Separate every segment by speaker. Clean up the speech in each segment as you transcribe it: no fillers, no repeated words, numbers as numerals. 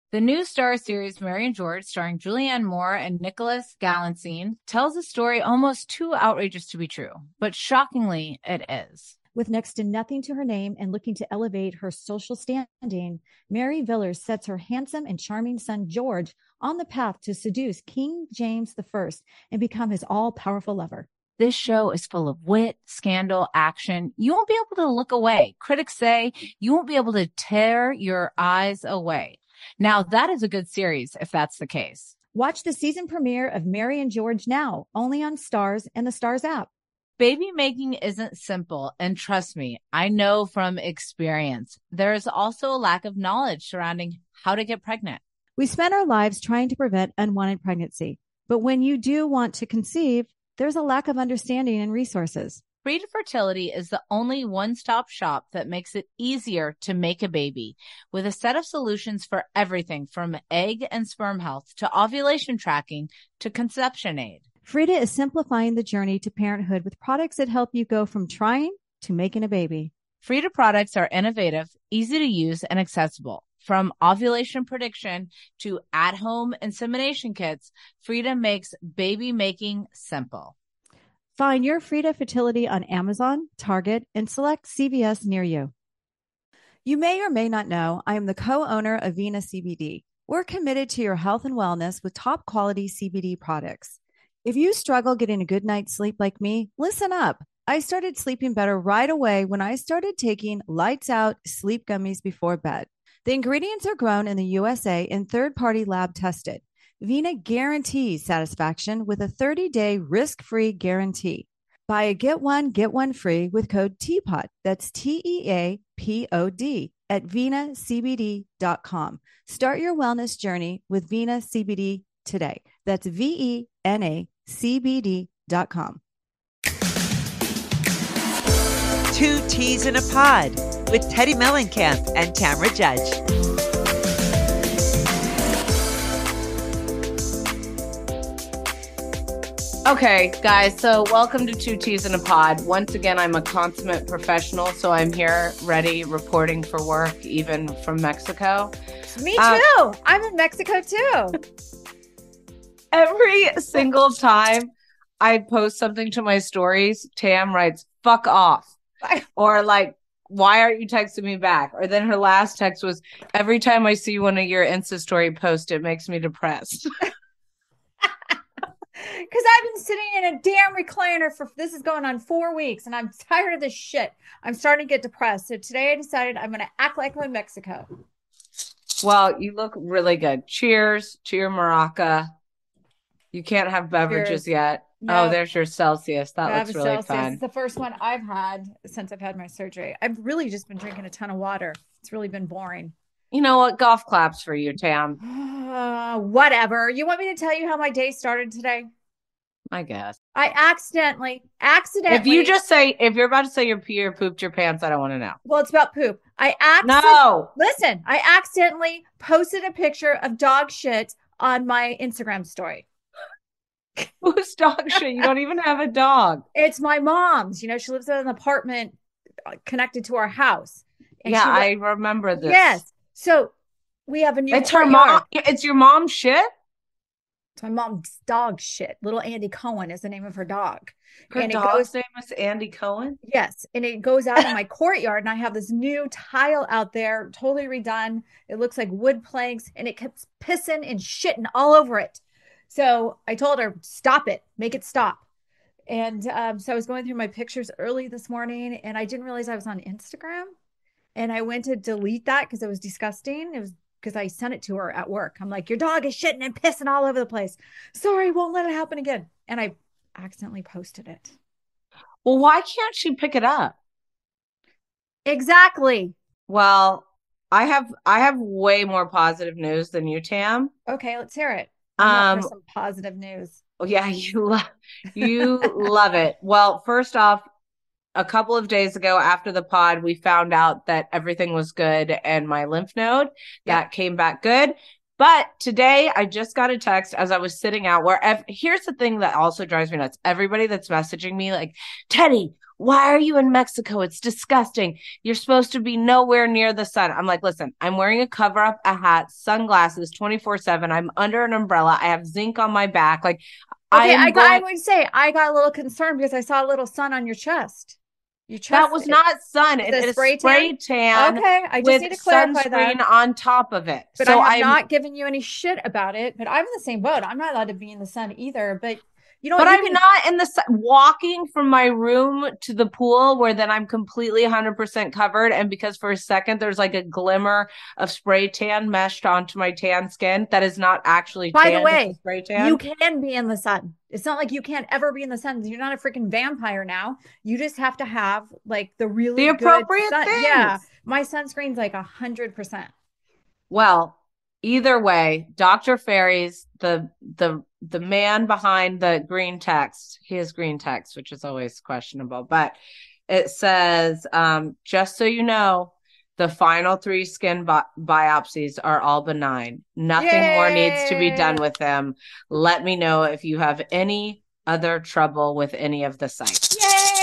Speaker 1: The new Star series, Mary and George, starring Julianne Moore and Nicholas Galanzine, tells a story almost too outrageous to be true, but shockingly, it is.
Speaker 2: With next to nothing to her name and looking to elevate her social standing, Mary Villers sets her handsome and charming son, George, on the path to seduce King James I and become his all-powerful lover.
Speaker 1: This show is full of wit, scandal, action. You won't be able to look away. Critics say you won't be able to tear your eyes away. Now, that is a good series if that's the case.
Speaker 2: Watch the season premiere of Mary and George now, only on Starz and the Starz app.
Speaker 1: Baby making isn't simple, and trust me, I know from experience. There is also a lack of knowledge surrounding how to get pregnant.
Speaker 2: We spend our lives trying to prevent unwanted pregnancy, but when you do want to conceive, there's a lack of understanding and resources.
Speaker 1: Frida Fertility is the only one-stop shop that makes it easier to make a baby, with a set of solutions for everything from egg and sperm health to ovulation tracking to conception aid.
Speaker 2: Frida is simplifying the journey to parenthood with products that help you go from trying to making a baby.
Speaker 1: Frida products are innovative, easy to use, and accessible. From ovulation prediction to at-home insemination kits, Frida makes baby making simple.
Speaker 2: Find your Frida Fertility on Amazon, Target, and select CVS near you. You may or may not know I am the co-owner of Vena CBD. We're committed to your health and wellness with top quality CBD products. If you struggle getting a good night's sleep like me, listen up. I started sleeping better right away when I started taking Lights Out sleep gummies before bed. The ingredients are grown in the USA and third-party lab tested. Vena guarantees satisfaction with a 30-day risk-free guarantee. Buy a get one free with code TEAPOD. That's TEAPOD at venacbd.com. Start your wellness journey with Vena CBD today. That's VENACBD.com.
Speaker 3: Two Teas in a Pod with Teddy Mellencamp and Tamra Judge.
Speaker 1: Okay, guys, so welcome to Two Teas in a Pod. Once again, I'm a consummate professional, so I'm here ready reporting for work, even from Mexico.
Speaker 2: Me too. I'm in Mexico too.
Speaker 1: Every single time I post something to my stories, Tam writes, "fuck off." Or like, "why aren't you texting me back?" Or then her last text was, "every time I see one of your Insta story posts, it makes me depressed."
Speaker 2: Because I've been sitting in a damn recliner this is going on 4 weeks and I'm tired of this shit. I'm starting to get depressed. So today I decided I'm going to act like I'm in Mexico.
Speaker 1: Well, you look really good. Cheers to your Maraca. You can't have beverages yet. No. Oh, there's your Celsius. That looks really
Speaker 2: Celsius.
Speaker 1: fun.
Speaker 2: It's the first one I've had since I've had my surgery. I've really just been drinking a ton of water. It's really been boring.
Speaker 1: You know what? Golf claps for you, Tam.
Speaker 2: Whatever. You want me to tell you how my day started today?
Speaker 1: I guess.
Speaker 2: I accidentally.
Speaker 1: If you're about to say you pee or pooped your pants, I don't want to know.
Speaker 2: Well, it's about poop.
Speaker 1: No.
Speaker 2: Listen, I accidentally posted a picture of dog shit on my Instagram story.
Speaker 1: Whose dog shit? You don't even have a dog.
Speaker 2: It's my mom's. You know, she lives in an apartment connected to our house.
Speaker 1: And I remember this.
Speaker 2: Yes. So we have a new.
Speaker 1: It's her mom. It's your mom's shit.
Speaker 2: It's my mom's dog shit. Little Andy Cohen is the name of her dog.
Speaker 1: Her dog's name is Andy Cohen?
Speaker 2: Yes. And it goes out in my courtyard. And I have this new tile out there, totally redone. It looks like wood planks. And it kept pissing and shitting all over it. So I told her, stop it. Make it stop. And so I was going through my pictures early this morning. And I didn't realize I was on Instagram. And I went to delete that because it was disgusting. It was because I sent it to her at work. I'm like, your dog is shitting and pissing all over the place. Sorry, won't let it happen again. And I accidentally posted it.
Speaker 1: Well, why can't she pick it up?
Speaker 2: Exactly.
Speaker 1: Well, I have way more positive news than you, Tam.
Speaker 2: Okay, let's hear it. For some positive news.
Speaker 1: Oh yeah, you love it. Well, first off, a couple of days ago after the pod, we found out that everything was good and my lymph node that came back good. But today I just got a text as I was sitting out here's the thing that also drives me nuts. Everybody that's messaging me like, Teddy, why are you in Mexico? It's disgusting. You're supposed to be nowhere near the sun. I'm like, listen, I'm wearing a cover up, a hat, sunglasses 24/7. I'm under an umbrella. I have zinc on my back. Like,
Speaker 2: Okay, I would say I got a little concerned because I saw a little sun on your chest. Your chest.
Speaker 1: That was not sun. It is spray tan.
Speaker 2: Okay, I just need to clarify
Speaker 1: sunscreen
Speaker 2: that.
Speaker 1: on top of it.
Speaker 2: But so I'm not giving you any shit about it. But I'm in the same boat. I'm not allowed to be in the sun either. But you know,
Speaker 1: but I'm not in the sun. Walking from my room to the pool where then I'm completely 100% covered. And because for a second there's like a glimmer of spray tan meshed onto my tan skin, that is not actually
Speaker 2: tan. By the way,
Speaker 1: spray tan.
Speaker 2: You can be in the sun. It's not like you can't ever be in the sun. You're not a freaking vampire now. You just have to have like the
Speaker 1: appropriate things.
Speaker 2: Yeah, my sunscreen's like 100%.
Speaker 1: Well, either way, Dr. Fairies, the man behind the green text, he has green text, which is always questionable, but it says, just so you know, the final 3 skin biopsies are all benign. Nothing more needs to be done with them. Let me know if you have any other trouble with any of the sites.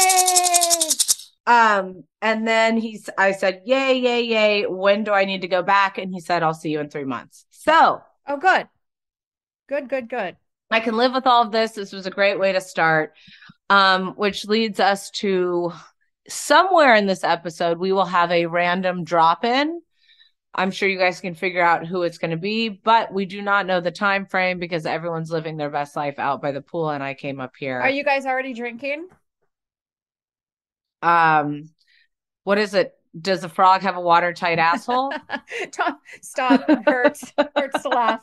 Speaker 2: Yay!
Speaker 1: And then I said, yay. When do I need to go back? And he said, I'll see you in 3 months. So.
Speaker 2: Oh, good. Good.
Speaker 1: I can live with all of this. This was a great way to start, which leads us to somewhere in this episode, we will have a random drop-in. I'm sure you guys can figure out who it's going to be, but we do not know the time frame because everyone's living their best life out by the pool, and I came up here.
Speaker 2: Are you guys already drinking?
Speaker 1: What is it? Does a frog have a watertight asshole?
Speaker 2: Stop. It hurts. Hurts to laugh.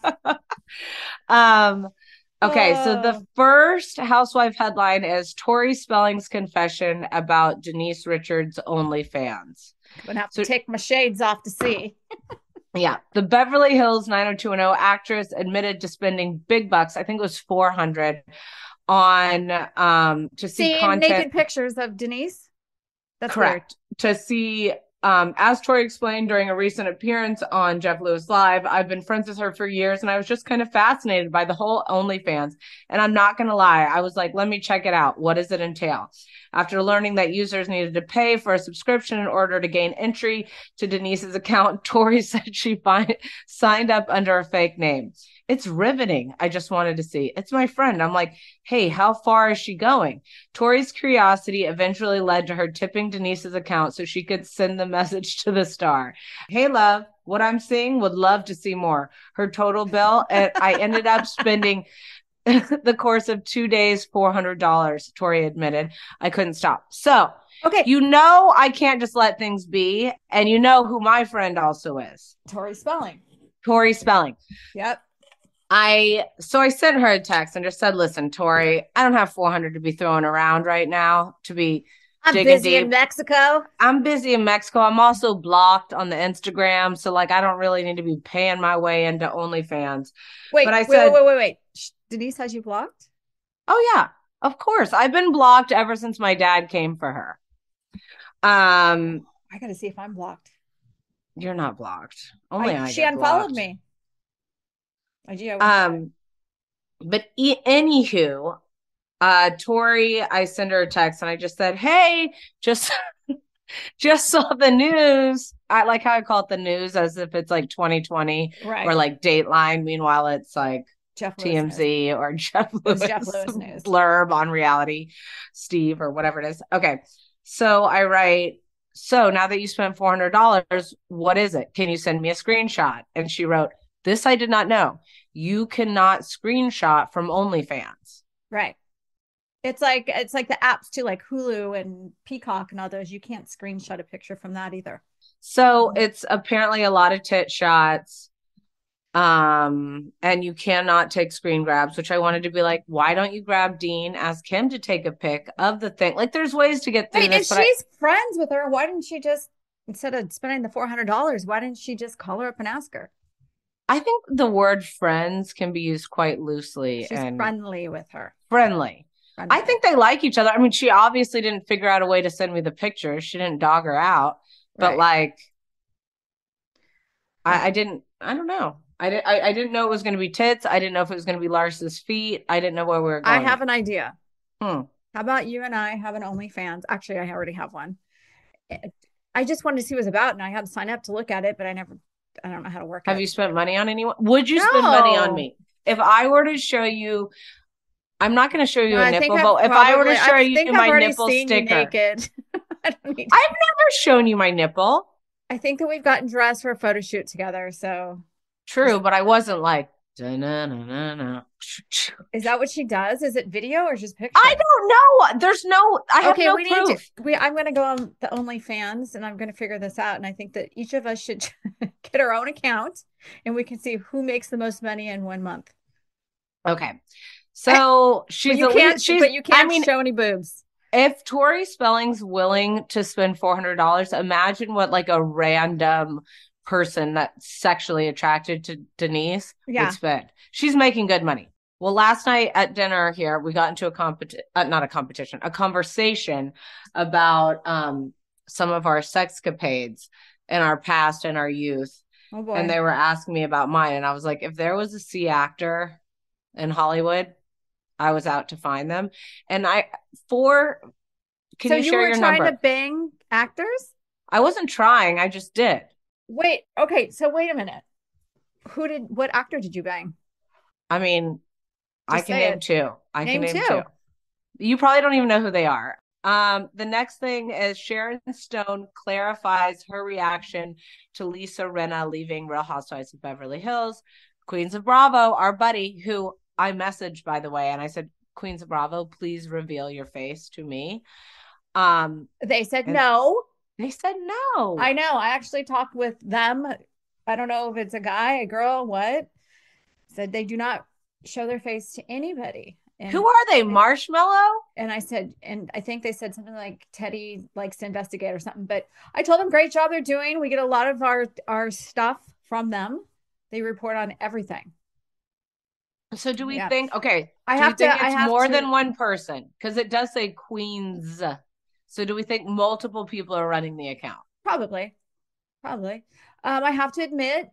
Speaker 1: Okay, so the first housewife headline is Tori Spelling's confession about Denise Richards' OnlyFans.
Speaker 2: I'm going to have to take my shades off to see.
Speaker 1: Yeah. The Beverly Hills 90210 actress admitted to spending big bucks, I think it was $400, on to see content.
Speaker 2: Naked pictures of Denise? That's
Speaker 1: correct.
Speaker 2: Weird.
Speaker 1: To see as Tori explained during a recent appearance on Jeff Lewis Live, I've been friends with her for years, and I was just kind of fascinated by the whole OnlyFans. And I'm not going to lie. I was like, let me check it out. What does it entail? After learning that users needed to pay for a subscription in order to gain entry to Denise's account, Tori said she signed up under a fake name. It's riveting. I just wanted to see. It's my friend. I'm like, hey, how far is she going? Tori's curiosity eventually led to her tipping Denise's account so she could send the message to the star. Hey, love, what I'm seeing, would love to see more. Her total bill, and I ended up spending the course of 2 days, $400, Tori admitted. I couldn't stop. So,
Speaker 2: okay,
Speaker 1: you know I can't just let things be. And you know who my friend also is.
Speaker 2: Tori Spelling.
Speaker 1: Yep. So I sent her a text and just said, listen, Tori, I don't have 400 to be throwing around right now to be
Speaker 2: I'm busy in Mexico.
Speaker 1: I'm busy in Mexico. I'm also blocked on the Instagram. So like, I don't really need to be paying my way into OnlyFans.
Speaker 2: Wait, but I said, wait. Denise has you blocked?
Speaker 1: Oh yeah, of course. I've been blocked ever since my dad came for her.
Speaker 2: I got to see if I'm blocked.
Speaker 1: You're not blocked. She
Speaker 2: unfollowed me.
Speaker 1: But anywho, Tori, I sent her a text and I just said, hey, just saw the news. I like how I call it the news as if it's like 2020 or like Dateline. Meanwhile, it's like
Speaker 2: Jeff
Speaker 1: TMZ
Speaker 2: Lewis
Speaker 1: or Jeff Lewis
Speaker 2: news
Speaker 1: blurb on Reality Steve or whatever it is. Okay. So I write, so now that you spent $400, what is it? Can you send me a screenshot? And she wrote, this I did not know. You cannot screenshot from OnlyFans.
Speaker 2: Right. It's like the apps too, like Hulu and Peacock and others. You can't screenshot a picture from that either.
Speaker 1: So it's apparently a lot of tit shots. And you cannot take screen grabs, which I wanted to be like, why don't you grab Dean, ask him to take a pic of the thing? Like there's ways to get through this.
Speaker 2: If she's friends with her, why didn't she just, instead of spending the $400, why didn't she just call her up and ask her?
Speaker 1: I think the word friends can be used quite loosely.
Speaker 2: She's friendly with her.
Speaker 1: Friendly. I think they like each other. I mean, she obviously didn't figure out a way to send me the pictures. She didn't dog her out, but like, I don't know. I didn't know it was going to be tits. I didn't know if it was going to be Lars's feet. I didn't know where we were going.
Speaker 2: I have an idea. How about you and I have an OnlyFans? Actually, I already have one. I just wanted to see what it was about, and I had to sign up to look at it, but I don't know how to work
Speaker 1: Have
Speaker 2: it.
Speaker 1: you spent money on anyone? Would you spend money on
Speaker 2: No.
Speaker 1: me? If I were to show you, I'm not going to show you
Speaker 2: No,
Speaker 1: a
Speaker 2: I think
Speaker 1: nipple, but if I were to show you
Speaker 2: I've
Speaker 1: my
Speaker 2: already
Speaker 1: nipple
Speaker 2: seen you
Speaker 1: sticker,
Speaker 2: naked. I don't need
Speaker 1: I've never shown you my nipple.
Speaker 2: I think that we've gotten dressed for a photo shoot together. So
Speaker 1: True, but I wasn't like, da-na-na-na-na.
Speaker 2: is that what she does? Is it video or just picture?
Speaker 1: I don't know. I have no proof.
Speaker 2: I'm going to go on the OnlyFans and I'm going to figure this out. And I think that each of us should get our own account and we can see who makes the most money in 1 month.
Speaker 1: Okay. So
Speaker 2: but you can't show any boobs.
Speaker 1: If Tori Spelling's willing to spend $400, imagine what like a random person that's sexually attracted to Denise would spend. She's making good money. Well, last night at dinner here, we got into a conversation about some of our sexcapades in our past and our youth.
Speaker 2: Oh boy.
Speaker 1: And they were asking me about mine. And I was like, if there was a C actor in Hollywood, I was out to find them. And
Speaker 2: so
Speaker 1: you share your number?
Speaker 2: You were trying to bang actors?
Speaker 1: I wasn't trying. I just did.
Speaker 2: Wait. Okay. So wait a minute. What actor did you bang?
Speaker 1: I mean, I can name two. I can name two.
Speaker 2: two.
Speaker 1: You probably don't even know who they are. The next thing is Sharon Stone clarifies her reaction to Lisa Rinna leaving Real Housewives of Beverly Hills. Queens of Bravo, our buddy, who I messaged, by the way, and I said, Queens of Bravo, please reveal your face to me.
Speaker 2: They said no.
Speaker 1: They said no.
Speaker 2: I know. I actually talked with them. I don't know if it's a guy, a girl, what. Said they do not show their face to anybody.
Speaker 1: And who are they? Marshmallow?
Speaker 2: And I said, and I think they said something like Teddy likes to investigate or something. But I told them, great job they're doing. We get a lot of our stuff from them. They report on everything.
Speaker 1: So do we think, okay,
Speaker 2: it's
Speaker 1: more than one person? Because it does say Queens. So do we think multiple people are running the account?
Speaker 2: Probably. I have to admit,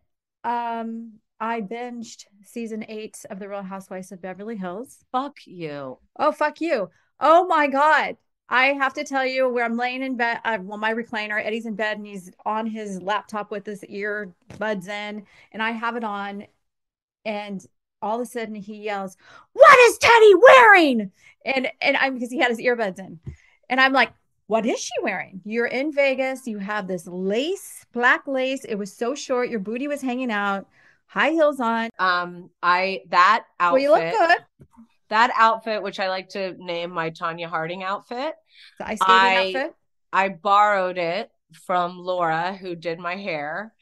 Speaker 2: I binged season 8 of The Real Housewives of Beverly Hills.
Speaker 1: Fuck you.
Speaker 2: Oh, fuck you. Oh my God. I have to tell you, where I'm laying in bed, my recliner, Eddie's in bed and he's on his laptop with his earbuds in, and I have it on, and all of a sudden he yells, "What is Teddy wearing?" And I'm, because he had his earbuds in, and I'm like, what is she wearing? You're in Vegas. You have this lace, black lace. It was so short. Your booty was hanging out. High heels on.
Speaker 1: That outfit.
Speaker 2: Well, you look good.
Speaker 1: That outfit, which I like to name my Tanya Harding outfit.
Speaker 2: The ice skating outfit.
Speaker 1: I borrowed it from Laura, who did my hair.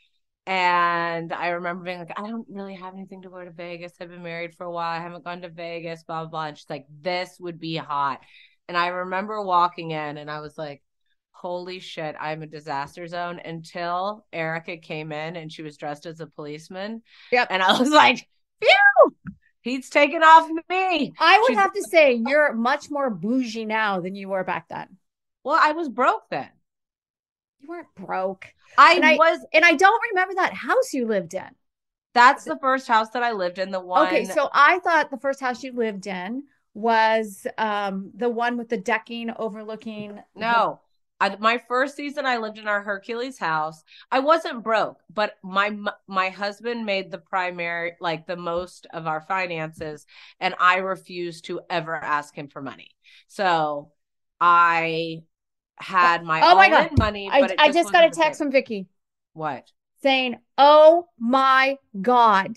Speaker 1: And I remember being like, I don't really have anything to wear to Vegas. I've been married for a while. I haven't gone to Vegas, blah, blah, blah. And she's like, this would be hot. And I remember walking in and I was like, holy shit, I'm a disaster zone, until Erica came in and she was dressed as a policeman.
Speaker 2: Yep.
Speaker 1: And I was like, phew, he's taken off me.
Speaker 2: I would have to say you're much more bougie now than you were back then.
Speaker 1: Well, I was broke then.
Speaker 2: You weren't broke.
Speaker 1: And I
Speaker 2: don't remember that house you lived in.
Speaker 1: That's the first house that I lived in. The one.
Speaker 2: Okay, so I thought the first house you lived in was the one with the decking overlooking.
Speaker 1: No. My first season, I lived in our Hercules house. I wasn't broke, but my husband made the primary, like the most of our finances, and I refused to ever ask him for money. So I had my own money. But
Speaker 2: I just got a text from Vicky.
Speaker 1: What?
Speaker 2: Saying, "Oh my God."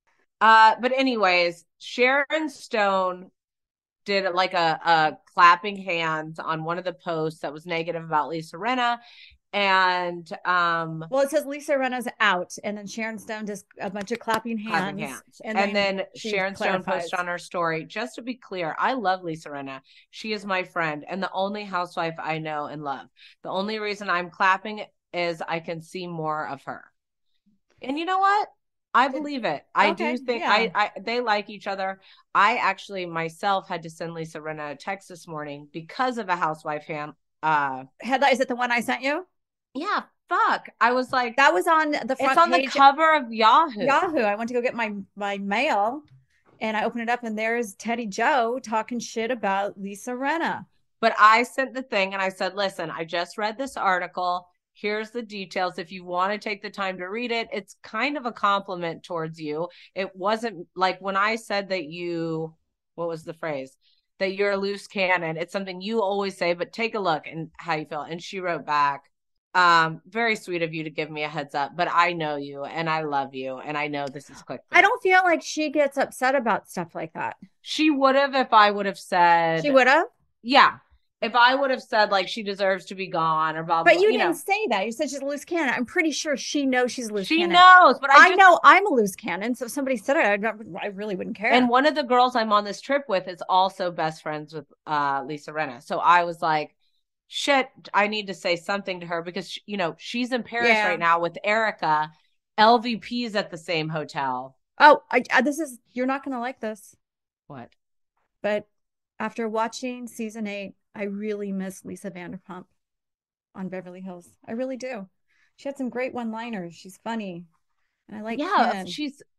Speaker 1: But anyways, Sharon Stone did like a clapping hands on one of the posts that was negative about Lisa Rinna. And
Speaker 2: well, it says Lisa Rinna's out, and then Sharon Stone does a bunch of clapping hands.
Speaker 1: And then Sharon Stone posted on her story, just to be clear, I love Lisa Rinna. She is my friend and the only housewife I know and love. The only reason I'm clapping is I can see more of her. And you know what? I believe it. I do think they like each other. I actually myself had to send Lisa Rinna a text this morning because of a housewife
Speaker 2: headline. Is it the one I sent you?
Speaker 1: Yeah. Fuck. I was like,
Speaker 2: that was on the front.
Speaker 1: It's on
Speaker 2: page.
Speaker 1: The cover of Yahoo.
Speaker 2: I went to go get my mail, and I open it up and there's Teddy Joe talking shit about Lisa Rinna.
Speaker 1: But I sent the thing and I said, listen, I just read this article. Here's the details. If you want to take the time to read it, it's kind of a compliment towards you. It wasn't like when I said that what was the phrase? That you're a loose cannon. It's something you always say, but take a look and how you feel. And she wrote back, very sweet of you to give me a heads up, but I know you and I love you. And I know this is clickbait.
Speaker 2: I don't feel like she gets upset about stuff like that.
Speaker 1: She would have if I would have said.
Speaker 2: She would have?
Speaker 1: Yeah. If I would have said like she deserves to be gone or blah, blah,
Speaker 2: but you didn't say that. You said she's a loose cannon. I'm pretty sure she knows she's a loose cannon.
Speaker 1: She knows, but
Speaker 2: I know I'm a loose cannon. So if somebody said it, I really wouldn't care.
Speaker 1: And one of the girls I'm on this trip with is also best friends with Lisa Rinna. So I was like, shit, I need to say something to her because, she's in Paris right now with Erica. LVP's at the same hotel.
Speaker 2: Oh, you're not going to like this.
Speaker 1: What?
Speaker 2: But after watching season 8, I really miss Lisa Vanderpump on Beverly Hills. I really do. She had some great one-liners. She's funny. And I like Ken.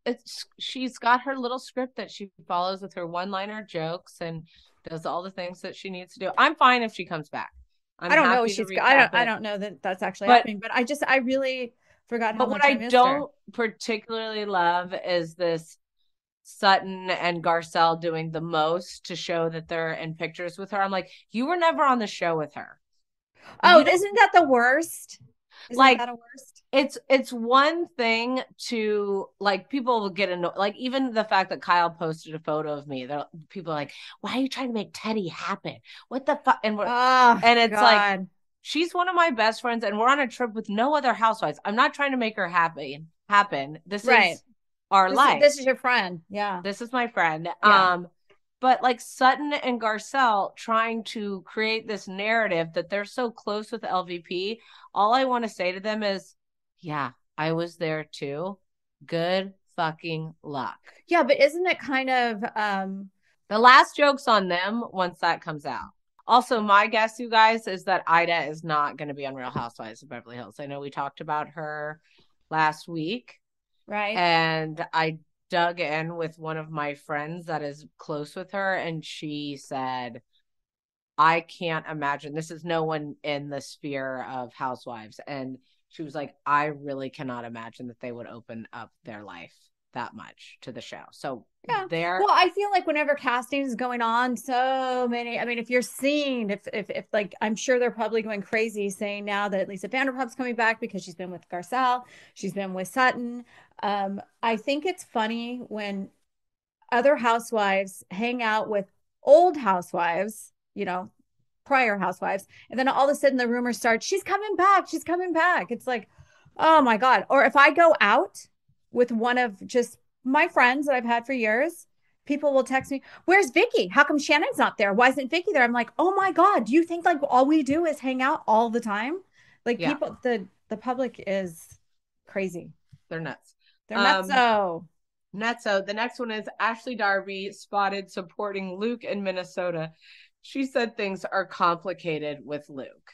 Speaker 1: She's got her little script that she follows with her one-liner jokes and does all the things that she needs to do. I'm fine if she comes back.
Speaker 2: I don't know if she's I don't know that that's actually happening, but I really forgot how much I missed her. But what I don't
Speaker 1: particularly love is this Sutton and Garcelle doing the most to show that they're in pictures with her. I'm like, you were never on the show with her.
Speaker 2: Oh, isn't that the worst? Isn't that a worst?
Speaker 1: It's one thing to like people will get annoyed. Like even the fact that Kyle posted a photo of me, people are like, why are you trying to make Teddy happen? What the fuck? And it's God. Like she's one of my best friends, and we're on a trip with no other housewives. I'm not trying to make her happen. This is our life.
Speaker 2: This is your friend. Yeah.
Speaker 1: This is my friend. Yeah. But like Sutton and Garcelle trying to create this narrative that they're so close with LVP. All I want to say to them is, yeah, I was there too. Good fucking luck.
Speaker 2: Yeah, but isn't it kind of
Speaker 1: the last joke's on them once that comes out. Also, my guess, you guys, is that Ida is not going to be on Real Housewives of Beverly Hills. I know we talked about her last week.
Speaker 2: Right.
Speaker 1: And I dug in with one of my friends that is close with her, and she said, I can't imagine. This is no one in the sphere of housewives. And she was like, I really cannot imagine that they would open up their life that much to the show. So
Speaker 2: well, I feel like whenever casting is going on, so many, I mean, if you're seeing, if like, I'm sure they're probably going crazy saying now that Lisa Vanderpump's coming back because she's been with Garcelle, she's been with Sutton. I think it's funny when other housewives hang out with old housewives, prior housewives, and then all of a sudden the rumors start, she's coming back. It's like, oh my God. Or if I go out with one of just my friends that I've had for years, people will text me, where's Vicky? How come Shannon's not there? Why isn't Vicky there? I'm like, oh my God, do you think like all we do is hang out all the time? Like people, the public is crazy.
Speaker 1: They're nuts.
Speaker 2: They're nutso.
Speaker 1: Nutso. The next one is Ashley Darby spotted supporting Luke in Minnesota. She said things are complicated with Luke.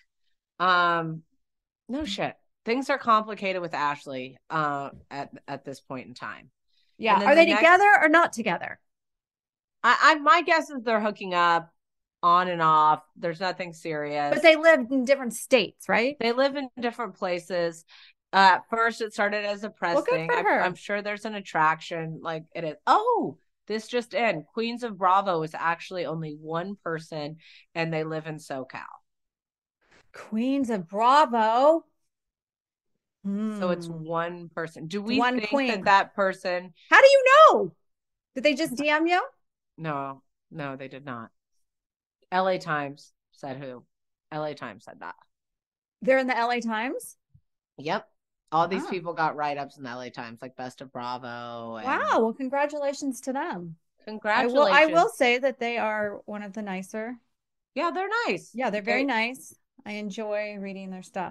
Speaker 1: No shit. Things are complicated with Ashley at this point in time.
Speaker 2: Yeah. Are they together or not together?
Speaker 1: My guess is they're hooking up on and off. There's nothing serious.
Speaker 2: But they live in different states, right?
Speaker 1: They live in different places. First, it started as a press thing. I'm sure there's an attraction like it is. Oh, this just in. Queens of Bravo is actually only one person, and they live in SoCal.
Speaker 2: Queens of Bravo.
Speaker 1: So it's one person. Do we think that person?
Speaker 2: How do you know? Did they just DM you?
Speaker 1: No, they did not. LA Times said who? LA Times said that.
Speaker 2: They're in the LA Times?
Speaker 1: Yep. All these people got write-ups in the LA Times, like Best of Bravo.
Speaker 2: Wow. Well, congratulations to them.
Speaker 1: Congratulations.
Speaker 2: I will say that they are one of the nicer.
Speaker 1: Yeah, they're nice.
Speaker 2: Yeah, they're very nice. I enjoy reading their stuff.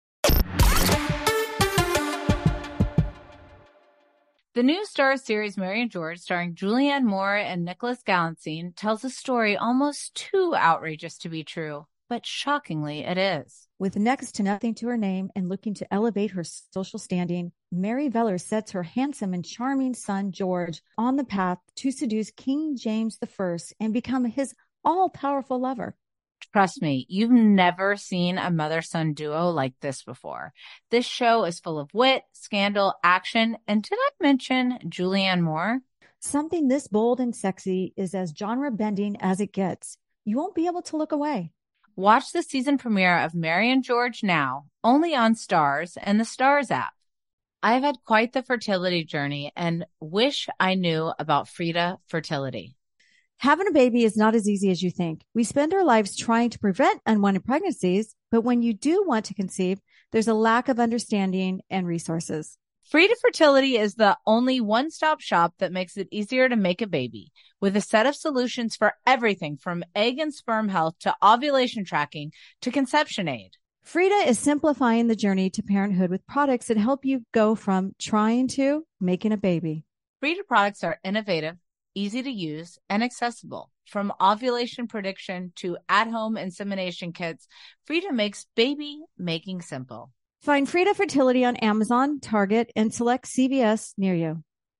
Speaker 4: The new Starz series Mary and George, starring Julianne Moore and Nicholas Galantine, tells a story almost too outrageous to be true. but shockingly it is.
Speaker 2: With next to nothing to her name and looking to elevate her social standing, Mary Veller sets her handsome and charming son, George, on the path to seduce King James I and become his all-powerful lover.
Speaker 4: Trust me, you've never seen a mother-son duo like this before. This show is full of wit, scandal, action, and did I mention Julianne Moore?
Speaker 2: Something this bold and sexy is as genre-bending as it gets. You won't be able to look away.
Speaker 4: Watch the season premiere of Mary and George now, only on Starz and the Starz app. I've had quite the fertility journey and wish I knew about Frida Fertility.
Speaker 2: Having a baby is not as easy as you think. We spend our lives trying to prevent unwanted pregnancies, but when you do want to conceive, there's a lack of understanding and resources.
Speaker 4: Frida Fertility is the only one-stop shop that makes it easier to make a baby, with a set of solutions for everything from egg and sperm health to ovulation tracking to conception aid.
Speaker 2: Frida is simplifying the journey to parenthood with products that help you go from trying to making a baby.
Speaker 4: Frida products are innovative, easy to use, and accessible. From ovulation prediction to at-home insemination kits, Frida makes baby making simple.
Speaker 2: Find Frida Fertility on Amazon, Target, and select CVS near you.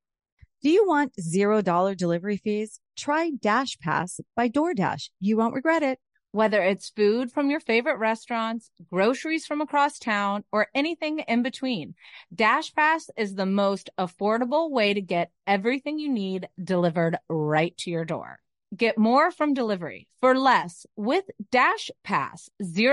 Speaker 2: Do you want $0 delivery fees? Try Dash Pass by DoorDash. You won't regret it.
Speaker 4: Whether it's food from your favorite restaurants, groceries from across town, or anything in between, Dash Pass is the most affordable way to get everything you need delivered right to your door. Get more from delivery for less with Dash Pass,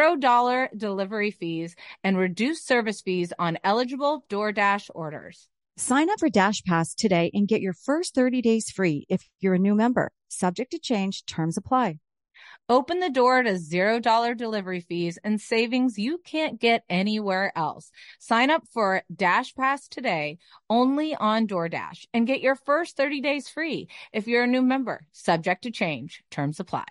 Speaker 4: $0 delivery fees, and reduced service fees on eligible DoorDash orders.
Speaker 2: Sign up for Dash Pass today and get your first 30 days free if you're a new member. Subject to change, terms apply.
Speaker 4: Open the door to $0 delivery fees and savings you can't get anywhere else. Sign up for Dash Pass today only on DoorDash and get your first 30 days free if you're a new member. Subject to change. Terms apply.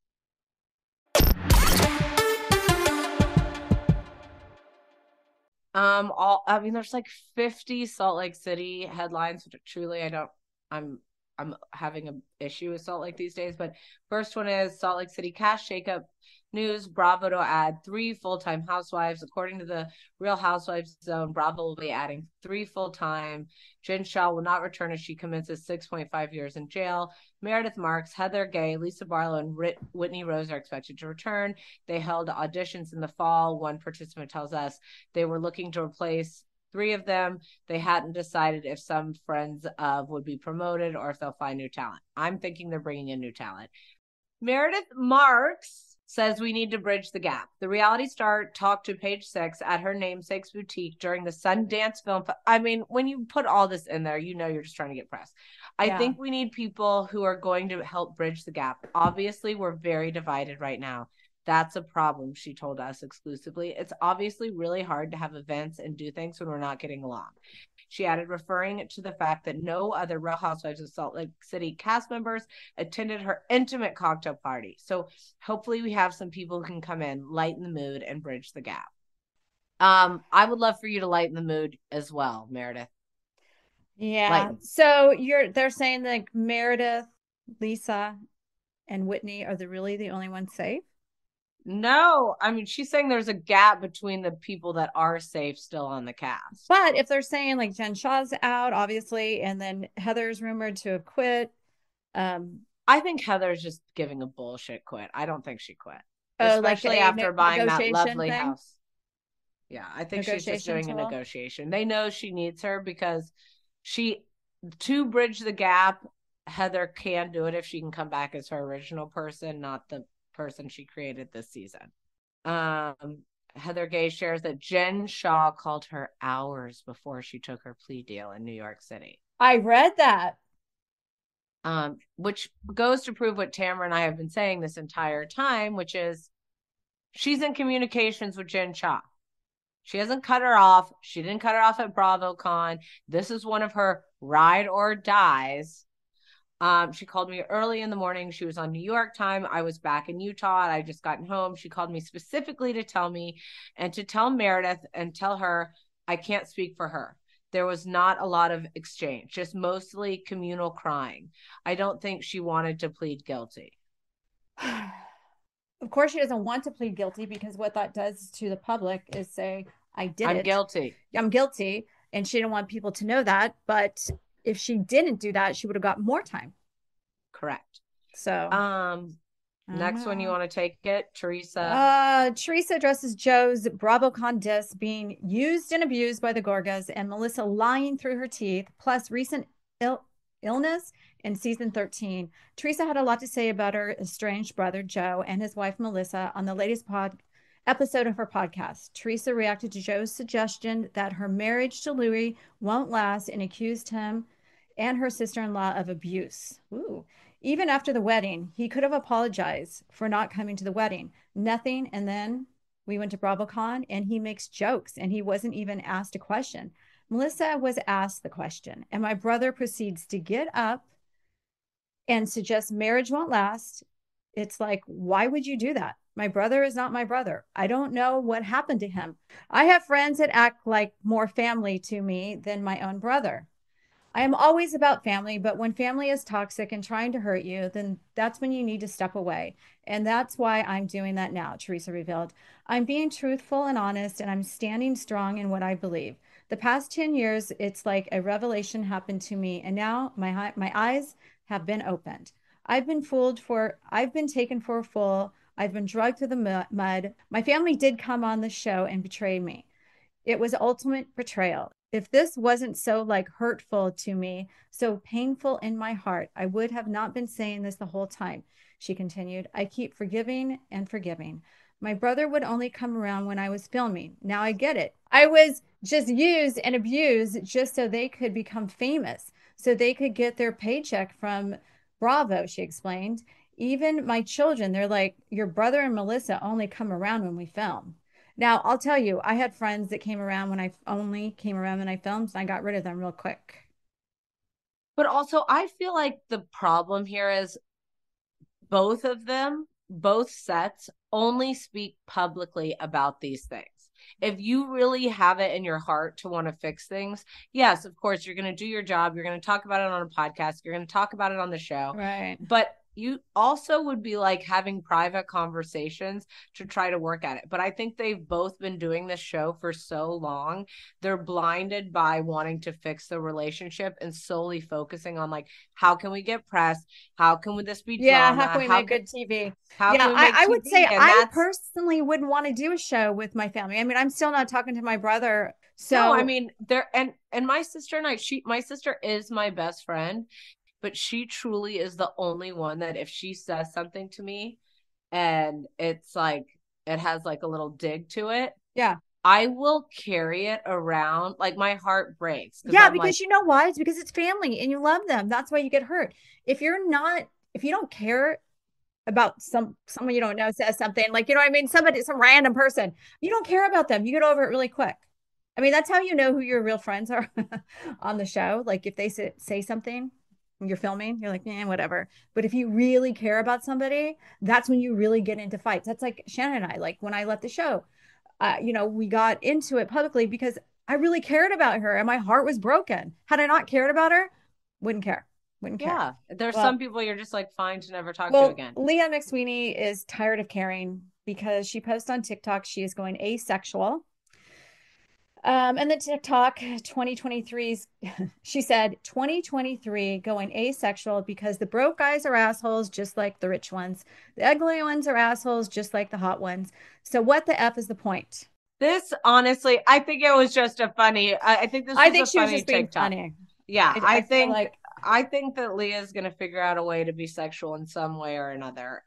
Speaker 1: There's like 50 Salt Lake City headlines, which truly I'm having an issue with Salt Lake these days. But first one is Salt Lake City cash shakeup news. Bravo to add 3 full-time housewives. According to the Real Housewives Zone, Bravo will be adding 3 full-time. Jen Shah will not return as she commences 6.5 years in jail. Meredith Marks, Heather Gay, Lisa Barlow, and Whitney Rose are expected to return. They held auditions in the fall. One participant tells us they were looking to replace 3 of them. They hadn't decided if some friends of would be promoted or if they'll find new talent. I'm thinking they're bringing in new talent. Meredith Marks says we need to bridge the gap. The reality star talked to Page Six at her namesake's boutique during the Sundance Film. When you put all this in there, you know you're just trying to get press. I think we need people who are going to help bridge the gap. Obviously, we're very divided right now. That's a problem, she told us exclusively. It's obviously really hard to have events and do things when we're not getting along. She added, referring to the fact that no other Real Housewives of Salt Lake City cast members attended her intimate cocktail party. So hopefully we have some people who can come in, lighten the mood, and bridge the gap. I would love for you to lighten the mood as well, Meredith.
Speaker 5: Yeah.
Speaker 1: Lighten.
Speaker 5: So they're saying that Meredith, Lisa, and Whitney are really the only ones safe?
Speaker 1: No, she's saying there's a gap between the people that are safe still on the cast.
Speaker 5: But if they're saying like Jen Shah's out, obviously, and then Heather's rumored to have quit.
Speaker 1: I think Heather's just giving a bullshit quit. I don't think she quit.
Speaker 5: Oh,
Speaker 1: especially
Speaker 5: like
Speaker 1: after buying that lovely
Speaker 5: thing?
Speaker 1: house. Yeah, I think she's just doing a negotiation. They know she needs her because to bridge the gap, Heather can do it if she can come back as her original person, not the person she created this season. Heather Gay shares that Jen Shah called her hours before she took her plea deal in New York City.
Speaker 5: I read that.
Speaker 1: Which goes to prove what Tamara and I have been saying this entire time, which is she's in communications with Jen Shah. She hasn't cut her off. She didn't cut her off at BravoCon. This is one of her ride or dies. She called me early in the morning. She was on New York time. I was back in Utah and I just gotten home. She called me specifically to tell me and to tell Meredith and tell her I can't speak for her. There was not a lot of exchange, just mostly communal crying. I don't think she wanted to plead guilty.
Speaker 5: of course, she doesn't want to plead guilty because what that does to the public is say, I did
Speaker 1: I'm
Speaker 5: it.
Speaker 1: guilty.
Speaker 5: I'm guilty. And she didn't want people to know that. But if she didn't do that, she would have got more time.
Speaker 1: Correct.
Speaker 5: So
Speaker 1: next one, you want to take it, Teresa?
Speaker 5: Teresa addresses Joe's BravoCon diss being used and abused by the Gorgas and Melissa lying through her teeth, plus recent illness in season 13. Teresa had a lot to say about her estranged brother Joe and his wife Melissa on the latest episode of her podcast. Teresa reacted to Joe's suggestion that her marriage to Louis won't last and accused him and her sister-in-law of abuse. Ooh. Even after the wedding, he could have apologized for not coming to the wedding. Nothing. And then we went to BravoCon and he makes jokes and he wasn't even asked a question. Melissa was asked the question, and my brother proceeds to get up and suggest marriage won't last. It's like, why would you do that? My brother is not my brother. I don't know what happened to him. I have friends that act like more family to me than my own brother. I am always about family, but when family is toxic and trying to hurt you, then that's when you need to step away. And that's why I'm doing that now, Teresa revealed. I'm being truthful and honest, and I'm standing strong in what I believe. The past 10 years, it's like a revelation happened to me, and now my eyes have been opened. I've been taken for a fool. I've been dragged through the mud. My family did come on the show and betray me. It was ultimate betrayal. If this wasn't so hurtful to me, so painful in my heart, I would have not been saying this the whole time. She continued, I keep forgiving and forgiving. My brother would only come around when I was filming. Now I get it. I was just used and abused just so they could become famous, so they could get their paycheck from Bravo, she explained. Even my children, they're like, your brother and Melissa only come around when we film. Now, I'll tell you, I had friends that came around when I filmed, and I got rid of them real quick.
Speaker 1: But also, I feel like the problem here is both of them, both sets, only speak publicly about these things. If you really have it in your heart to want to fix things, yes, of course, you're going to do your job. You're going to talk about it on a podcast. You're going to talk about it on the show.
Speaker 5: Right.
Speaker 1: But you also would be having private conversations to try to work at it. But I think they've both been doing this show for so long. They're blinded by wanting to fix the relationship and solely focusing on how can we get press? How can this be drama?
Speaker 5: How can we make good TV?
Speaker 1: I
Speaker 5: would say I personally wouldn't want to do a show with my family. I mean, I'm still not talking to my brother. So
Speaker 1: no, I mean, and my sister and my sister is my best friend. But she truly is the only one that if she says something to me and it's it has a little dig to it.
Speaker 5: Yeah.
Speaker 1: I will carry it around. My heart breaks.
Speaker 5: Yeah, because you know why? It's because it's family and you love them. That's why you get hurt. If you don't care about someone you don't know says something you know what I mean? Some random person, you don't care about them. You get over it really quick. I mean, that's how you know who your real friends are on the show. If they say something, you're filming, you're like, whatever. But if you really care about somebody, that's when you really get into fights. That's Shannon and I, when I left the show, we got into it publicly because I really cared about her and my heart was broken. Had I not cared about her, wouldn't care.
Speaker 1: Yeah. There's some people you're just fine to never talk to again.
Speaker 5: Leah McSweeney is tired of caring because she posts on TikTok, she is going asexual. And the TikTok 2023's, she said 2023 going asexual because the broke guys are assholes just like the rich ones. The ugly ones are assholes just like the hot ones. So what the F is the point?
Speaker 1: This honestly, I think it was just a funny. I think she was just being funny. Yeah, I think that Leah's gonna figure out a way to be sexual in some way or another.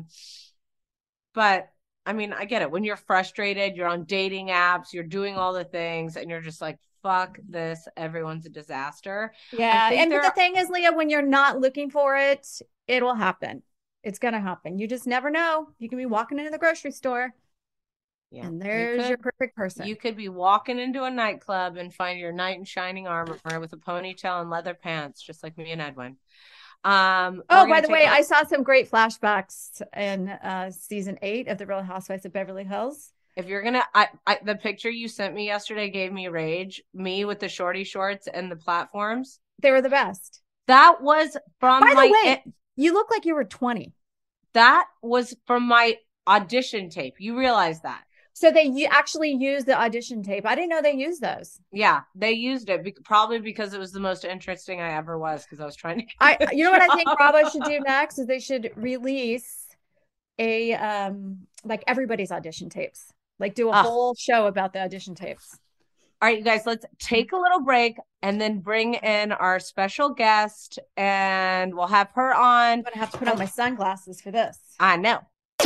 Speaker 1: But I mean, I get it. When you're frustrated, you're on dating apps, you're doing all the things, and you're just fuck this. Everyone's a disaster.
Speaker 5: Yeah. But the thing is, Leah, when you're not looking for it, it will happen. It's going to happen. You just never know. You can be walking into the grocery store. Yeah. And there's your perfect person.
Speaker 1: You could be walking into a nightclub and find your knight in shining armor with a ponytail and leather pants, just like me and Edwin.
Speaker 5: By the way, I saw some great flashbacks in season 8 of The Real Housewives of Beverly Hills.
Speaker 1: If you're gonna, the picture you sent me yesterday gave me rage. Me with the shorty shorts and the platforms.
Speaker 5: They were the best.
Speaker 1: That was from
Speaker 5: By the way, you look like you were 20.
Speaker 1: That was from my audition tape. You realize that?
Speaker 5: So they actually use the audition tape. I didn't know they used those.
Speaker 1: Yeah, they used it probably because it was the most interesting I ever was, because I was trying to
Speaker 5: you know what I think Bravo should do next is they should release a like everybody's audition tapes. Like do a whole show about the audition tapes.
Speaker 1: All right, you guys, let's take a little break and then bring in our special guest, and we'll have her on.
Speaker 5: I'm gonna have to put on my sunglasses for this.
Speaker 1: I know.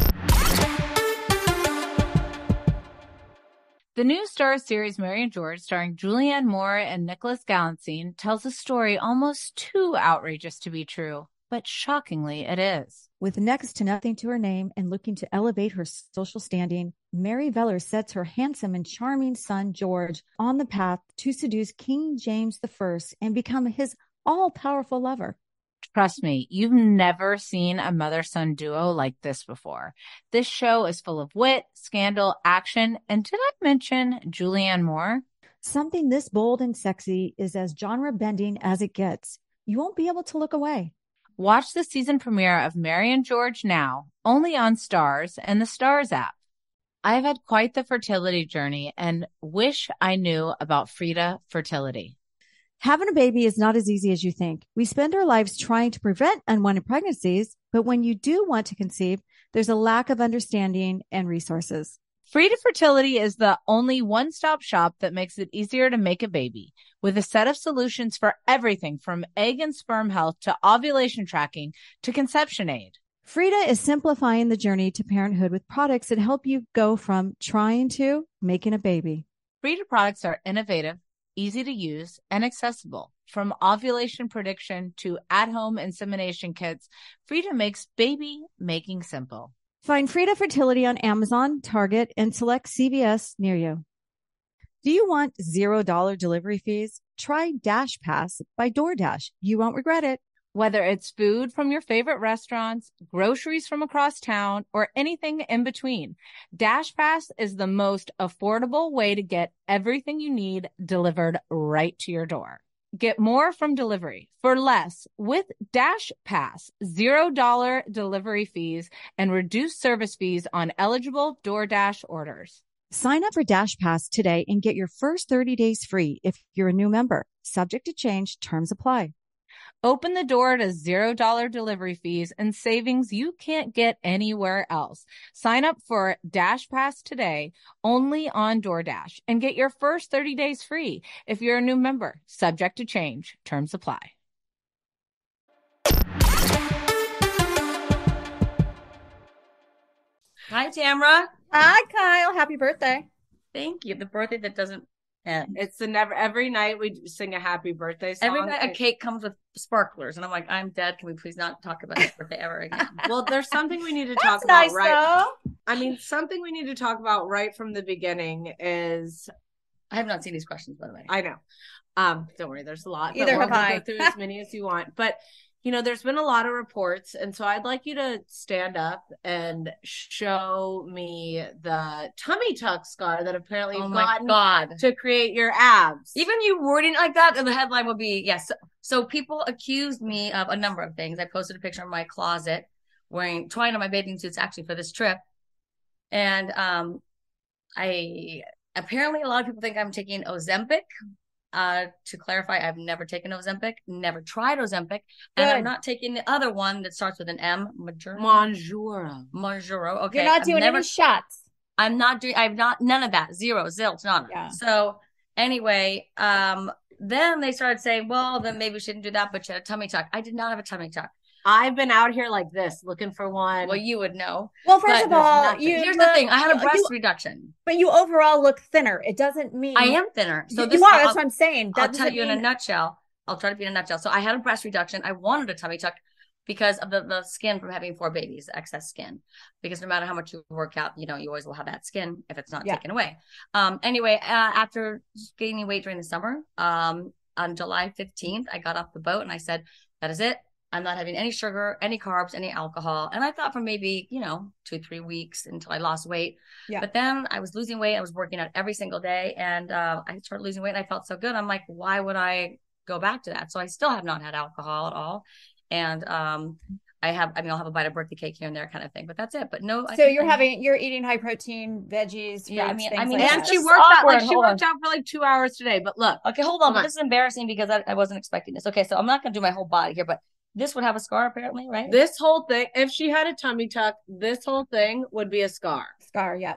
Speaker 4: The new Starz series Mary and George, starring Julianne Moore and Nicholas Galitzine, tells a story almost too outrageous to be true, but shockingly it is.
Speaker 2: With next to nothing to her name and looking to elevate her social standing, Mary Veller sets her handsome and charming son, George, on the path to seduce King James I and become his all-powerful lover.
Speaker 4: Trust me, you've never seen a mother-son duo like this before. This show is full of wit, scandal, action, and did I mention Julianne Moore?
Speaker 2: Something this bold and sexy is as genre-bending as it gets. You won't be able to look away.
Speaker 4: Watch the season premiere of Mary and George now, only on Starz and the Starz app. I've had quite the fertility journey and wish I knew about Frida Fertility.
Speaker 2: Having a baby is not as easy as you think. We spend our lives trying to prevent unwanted pregnancies, but when you do want to conceive, there's a lack of understanding and resources.
Speaker 4: Frida Fertility is the only one-stop shop that makes it easier to make a baby, with a set of solutions for everything from egg and sperm health to ovulation tracking to conception aid.
Speaker 2: Frida is simplifying the journey to parenthood with products that help you go from trying to making a baby.
Speaker 4: Frida products are innovative, easy to use, and accessible. From ovulation prediction to at-home insemination kits, Frida makes baby making simple.
Speaker 2: Find Frida Fertility on Amazon, Target, and select CVS near you. Do you want $0 delivery fees? Try Dash Pass by DoorDash. You won't regret it.
Speaker 4: Whether it's food from your favorite restaurants, groceries from across town, or anything in between, DashPass is the most affordable way to get everything you need delivered right to your door. Get more from delivery for less with DashPass, $0 delivery fees, and reduced service fees on eligible DoorDash orders.
Speaker 2: Sign up for Dash Pass today and get your first 30 days free if you're a new member. Subject to change, terms apply.
Speaker 4: Open the door to $0 delivery fees and savings you can't get anywhere else. Sign up for Dash Pass today only on DoorDash and get your first 30 days free if you're a new member. Subject to change. Terms apply.
Speaker 6: Hi, Tamra.
Speaker 5: Hi, Kyle. Happy birthday.
Speaker 6: Thank you. The birthday that doesn't end.
Speaker 1: It's every night we sing a happy birthday song.
Speaker 6: Every night a cake comes with sparklers, and I'm like, I'm dead. Can we please not talk about this birthday ever again?
Speaker 1: Well, there's something we need to talk about,
Speaker 5: nice,
Speaker 1: right?
Speaker 5: though.
Speaker 1: I mean, something we need to talk about right from the beginning is.
Speaker 6: I have not seen these questions, by the way.
Speaker 1: I know. Don't worry, there's a lot.
Speaker 5: Either
Speaker 1: we'll
Speaker 5: have I.
Speaker 1: go through as many as you want, but. You know, there's been a lot of reports, and so I'd like you to stand up and show me the tummy tuck scar that apparently you've gotten to create your abs.
Speaker 6: Even you wording like that, and the headline would be, yes. So people accused me of a number of things. I posted a picture of my closet trying on my bathing suits actually for this trip. And apparently a lot of people think I'm taking Ozempic. To clarify, I've never taken Ozempic, never tried Ozempic, and I'm not taking the other one that starts with an M,
Speaker 1: Mounjaro.
Speaker 6: Okay,
Speaker 5: you're not doing any shots.
Speaker 6: I'm not doing. I've not none of that. Zero, zilch, none.
Speaker 5: Yeah.
Speaker 6: So anyway, then they started saying, well, then maybe we shouldn't do that. But you had a tummy tuck. I did not have a tummy tuck.
Speaker 1: I've been out here like this looking for one.
Speaker 6: Well, you would know.
Speaker 5: Well, first of all,
Speaker 6: here's the thing. I had a breast reduction.
Speaker 5: But you overall look thinner. It doesn't mean...
Speaker 6: I am thinner. So
Speaker 5: you are. That's what I'm saying.
Speaker 6: I'll tell you in a nutshell. I'll try to be in a nutshell. So I had a breast reduction. I wanted a tummy tuck because of the skin from having 4 babies, excess skin. Because no matter how much you work out, you always will have that skin if it's not taken away. Anyway, after gaining weight during the summer, on July 15th, I got off the boat and I said, that is it. I'm not having any sugar, any carbs, any alcohol. And I thought for maybe, 2-3 weeks until I lost weight. Yeah. But then I was losing weight. I was working out every single day. And I started losing weight and I felt so good. I'm like, why would I go back to that? So I still have not had alcohol at all. And I'll have a bite of birthday cake here and there kind of thing, but that's it. But no,
Speaker 5: So you're eating high protein veggies, fruits,
Speaker 6: Yeah,
Speaker 5: things
Speaker 6: I mean,
Speaker 5: like
Speaker 1: And
Speaker 5: that.
Speaker 1: she
Speaker 6: This is
Speaker 1: worked out
Speaker 6: awkward.
Speaker 1: she
Speaker 6: Hold
Speaker 1: worked out for like 2 hours today. But look,
Speaker 6: okay, hold on.
Speaker 1: Come
Speaker 6: But
Speaker 1: on.
Speaker 6: this is embarrassing because I wasn't expecting this. Okay, so I'm not gonna do my whole body here, but this would have a scar apparently, right?
Speaker 1: this whole thing, if she had a tummy tuck, this whole thing would be a scar.
Speaker 5: Scar, yeah.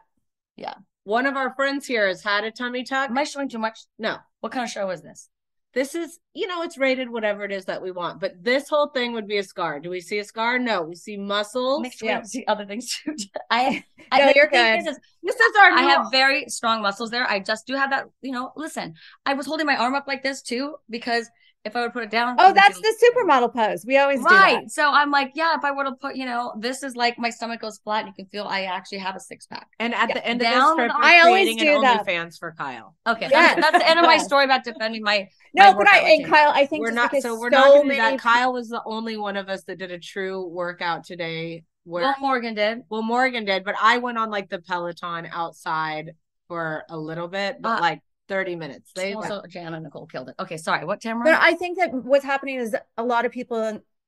Speaker 1: One of our friends here has had a tummy tuck.
Speaker 6: Am I showing too much?
Speaker 1: No,
Speaker 6: What kind of show is this?
Speaker 1: this is, it's rated whatever it is that we want. But this whole thing would be a scar. Do we see a scar? No, we see muscles.
Speaker 6: Make sure we don't see other things too. I
Speaker 5: No,
Speaker 6: the
Speaker 5: you're
Speaker 6: thing
Speaker 5: good.
Speaker 1: This is our
Speaker 6: I
Speaker 1: new-
Speaker 6: have very strong muscles there. I just do have that, listen, I was holding my arm up like this too, because if I would put it down.
Speaker 5: Oh, that's the supermodel pose. We always do
Speaker 6: right.
Speaker 5: that.
Speaker 6: So I'm like, yeah, if I were to put, this is like my stomach goes flat and you can feel I actually have a six pack.
Speaker 1: And at the end of
Speaker 6: Down
Speaker 1: this trip,
Speaker 6: with-
Speaker 1: we're
Speaker 5: I always
Speaker 1: creating an
Speaker 5: do that.
Speaker 1: OnlyFans for Kyle.
Speaker 6: Okay.
Speaker 5: Yes.
Speaker 6: That's the end of my
Speaker 5: Yes.
Speaker 6: story about defending my
Speaker 5: No,
Speaker 6: my
Speaker 5: but
Speaker 6: workout
Speaker 5: and
Speaker 6: routine.
Speaker 5: Kyle, I think
Speaker 1: We're
Speaker 5: just
Speaker 1: not
Speaker 5: because
Speaker 1: so we're
Speaker 5: so
Speaker 1: not gonna do
Speaker 5: many
Speaker 1: that. Kyle was the only one of us that did a true workout today. Where
Speaker 6: Well, Morgan did.
Speaker 1: Morgan did, but I went on like the Peloton outside for a little bit, but like 30 minutes. They
Speaker 6: Also, Jan and Nicole killed it. Okay, sorry. What, Tamara?
Speaker 5: But I think that what's happening is a lot of people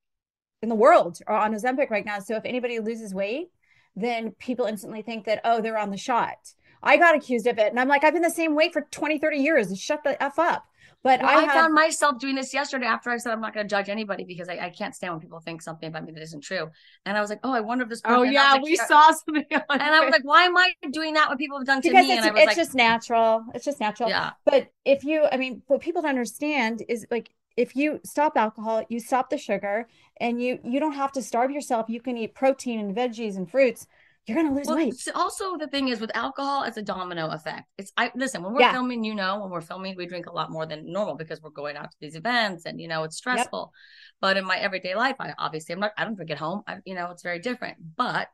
Speaker 5: in the world are on Ozempic right now. So if anybody loses weight, then people instantly think that, oh, they're on the shot. I got accused of it. And I'm like, I've been the same weight for 20, 30 years. Shut the F up. But
Speaker 6: Well, I
Speaker 5: have
Speaker 6: found myself doing this yesterday after I said I'm not going to judge anybody because I can't stand when people think something about me that isn't true. And I was like, oh, I wonder if this person.
Speaker 1: Oh
Speaker 6: and I was
Speaker 1: yeah,
Speaker 6: like,
Speaker 1: we saw something on
Speaker 6: And I was like, why am I doing that? What people have done to
Speaker 5: because
Speaker 6: me? And I was
Speaker 5: it's
Speaker 6: like,
Speaker 5: just natural. It's just natural.
Speaker 6: yeah.
Speaker 5: But what people don't understand is like, if you stop alcohol, you stop the sugar, and you don't have to starve yourself. You can eat protein and veggies and fruits. You're going to lose weight.
Speaker 6: Also, the thing is with alcohol, it's a domino effect. Listen, when we're
Speaker 5: Yeah.
Speaker 6: filming, when we're filming, we drink a lot more than normal because we're going out to these events and, it's stressful. But in my everyday life, I don't drink at home. It's very different. But,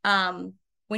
Speaker 6: I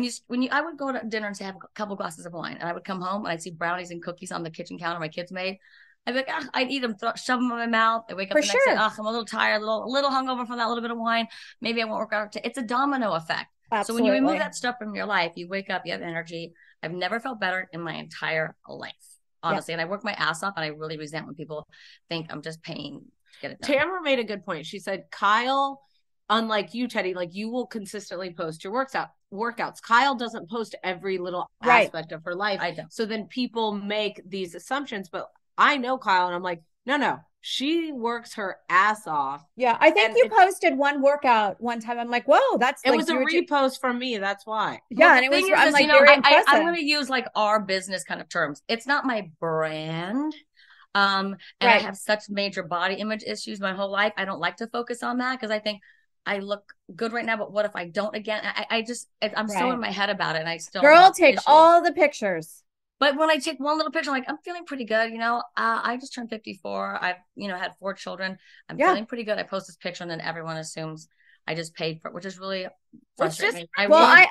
Speaker 6: would go to dinner and say, have a couple glasses of wine, and I would come home and I'd see brownies and cookies on the kitchen counter my kids made. I'd be like, I'd eat them, shove them in my mouth. I wake up the next day, I'm a little tired, a little hungover from that little bit of wine. Maybe I won't work out. It's a domino effect.
Speaker 5: Absolutely.
Speaker 6: So when you remove that stuff from your life, you wake up, you have energy. I've never felt better in my entire life, honestly. And I work my ass off, and I really resent when people think I'm just paying to get it done.
Speaker 1: Tamara made a good point. She said, Kyle, unlike you, Teddy, like you will consistently post your workouts. Kyle doesn't post every little aspect of her life.
Speaker 6: I don't.
Speaker 1: So then people make these assumptions, but I know Kyle, and I'm like, no, she works her ass off.
Speaker 5: Yeah, I think you posted one workout one time. I'm like, whoa,
Speaker 1: it was a repost from me. That's why.
Speaker 5: Yeah, and it was. I'm like, very impressive.
Speaker 6: I'm going to use like our business kind of terms. It's not my brand. And I have such major body image issues my whole life. I don't like to focus on that because I think I look good right now, but what if I don't again? I'm so in my head about it, and I still.
Speaker 5: Girl, take all the pictures.
Speaker 6: But when I take one little picture, I'm like, I'm feeling pretty good. I just turned 54. I've, had 4 children. I'm feeling pretty good. I post this picture and then everyone assumes I just paid for it, which is really frustrating.
Speaker 5: I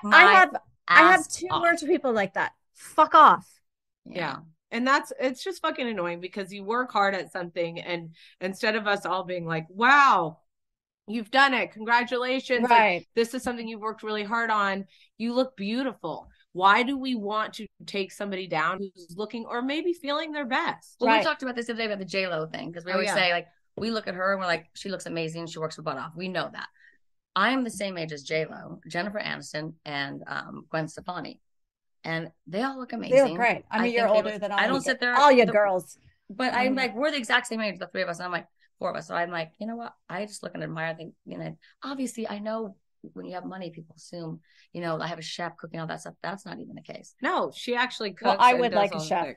Speaker 5: have 2 words for people like that. Fuck off.
Speaker 1: Yeah. And it's just fucking annoying because you work hard at something, and instead of us all being like, wow, you've done it. Congratulations.
Speaker 5: Right.
Speaker 1: Like, this is something you've worked really hard on. You look beautiful. Why do we want to take somebody down who's looking or maybe feeling their best?
Speaker 6: Well, we talked about this the other day about the J-Lo thing, because we always say, like, we look at her and we're like, she looks amazing. She works her butt off. We know that. I am the same age as J-Lo, Jennifer Aniston, and Gwen Stefani. And they all look amazing.
Speaker 5: They look great. I mean, you're older than all.
Speaker 6: I don't sit there.
Speaker 5: All you girls.
Speaker 6: But I'm like, we're the exact same age, the 3 of us. And I'm like, 4 of us. So I'm like, you know what? I just look and admire things. Obviously, I know when you have money, people assume, I have a chef cooking all that stuff. That's not even the case.
Speaker 1: No, she actually cooks.
Speaker 5: Well, I would like a chef.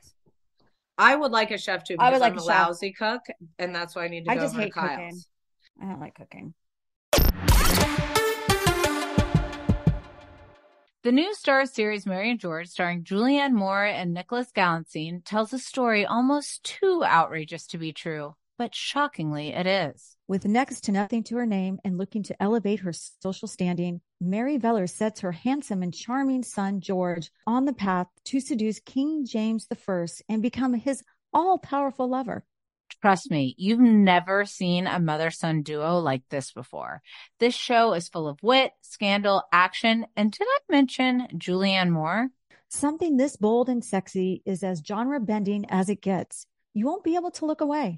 Speaker 1: I would like a chef too, because
Speaker 5: I would like
Speaker 1: I'm a
Speaker 5: chef.
Speaker 1: lousy cook, and that's why I need to go
Speaker 5: just
Speaker 1: over to
Speaker 5: hate
Speaker 1: Kyle's.
Speaker 5: cooking. I don't like cooking.
Speaker 4: The new Starz series Mary and George, starring Julianne Moore and Nicholas Galantine, tells a story almost too outrageous to be true, but shockingly it is.
Speaker 2: With next to nothing to her name and looking to elevate her social standing, Mary Veller sets her handsome and charming son, George, on the path to seduce King James I and become his all-powerful lover.
Speaker 4: Trust me, you've never seen a mother-son duo like this before. This show is full of wit, scandal, action, and did I mention Julianne Moore?
Speaker 2: Something this bold and sexy is as genre-bending as it gets. You won't be able to look away.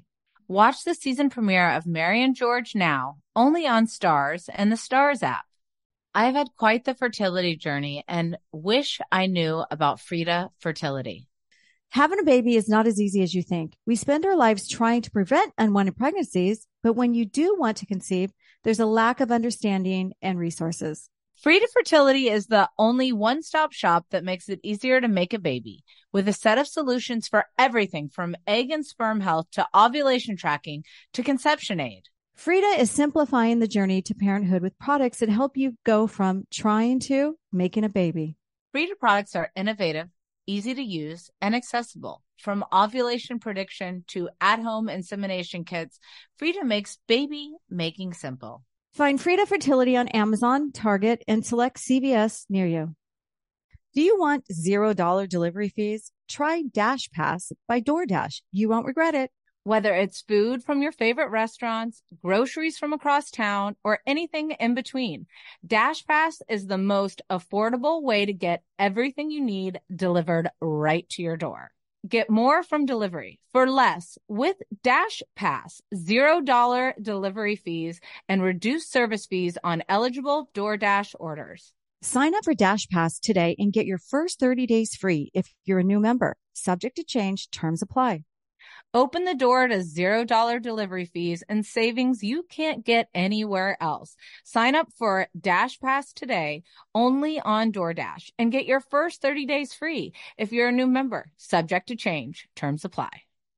Speaker 4: Watch the season premiere of Mary and George now, only on Stars and the Stars app. I've had quite the fertility journey and wish I knew about Frida Fertility.
Speaker 2: Having a baby is not as easy as you think. We spend our lives trying to prevent unwanted pregnancies, but when you do want to conceive, there's a lack of understanding and resources.
Speaker 4: Frida Fertility is the only one-stop shop that makes it easier to make a baby, with a set of solutions for everything from egg and sperm health to ovulation tracking to conception aid.
Speaker 2: Frida is simplifying the journey to parenthood with products that help you go from trying to making a baby.
Speaker 4: Frida products are innovative, easy to use, and accessible. From ovulation prediction to at-home insemination kits, Frida makes baby making simple.
Speaker 2: Find Frida Fertility on Amazon, Target, and select CVS near you. Do you want $0 delivery fees? Try Dash Pass by DoorDash. You won't regret it.
Speaker 4: Whether it's food from your favorite restaurants, groceries from across town, or anything in between, DashPass is the most affordable way to get everything you need delivered right to your door. Get more from delivery for less with DashPass, $0 delivery fees, and reduced service fees on eligible DoorDash orders.
Speaker 2: Sign up for Dash Pass today and get your first 30 days free if you're a new member. Subject to change, terms apply.
Speaker 4: Open the door to $0 delivery fees and savings you can't get anywhere else. Sign up for Dash Pass today only on DoorDash and get your first 30 days free if you're a new member. Subject to change. Terms apply.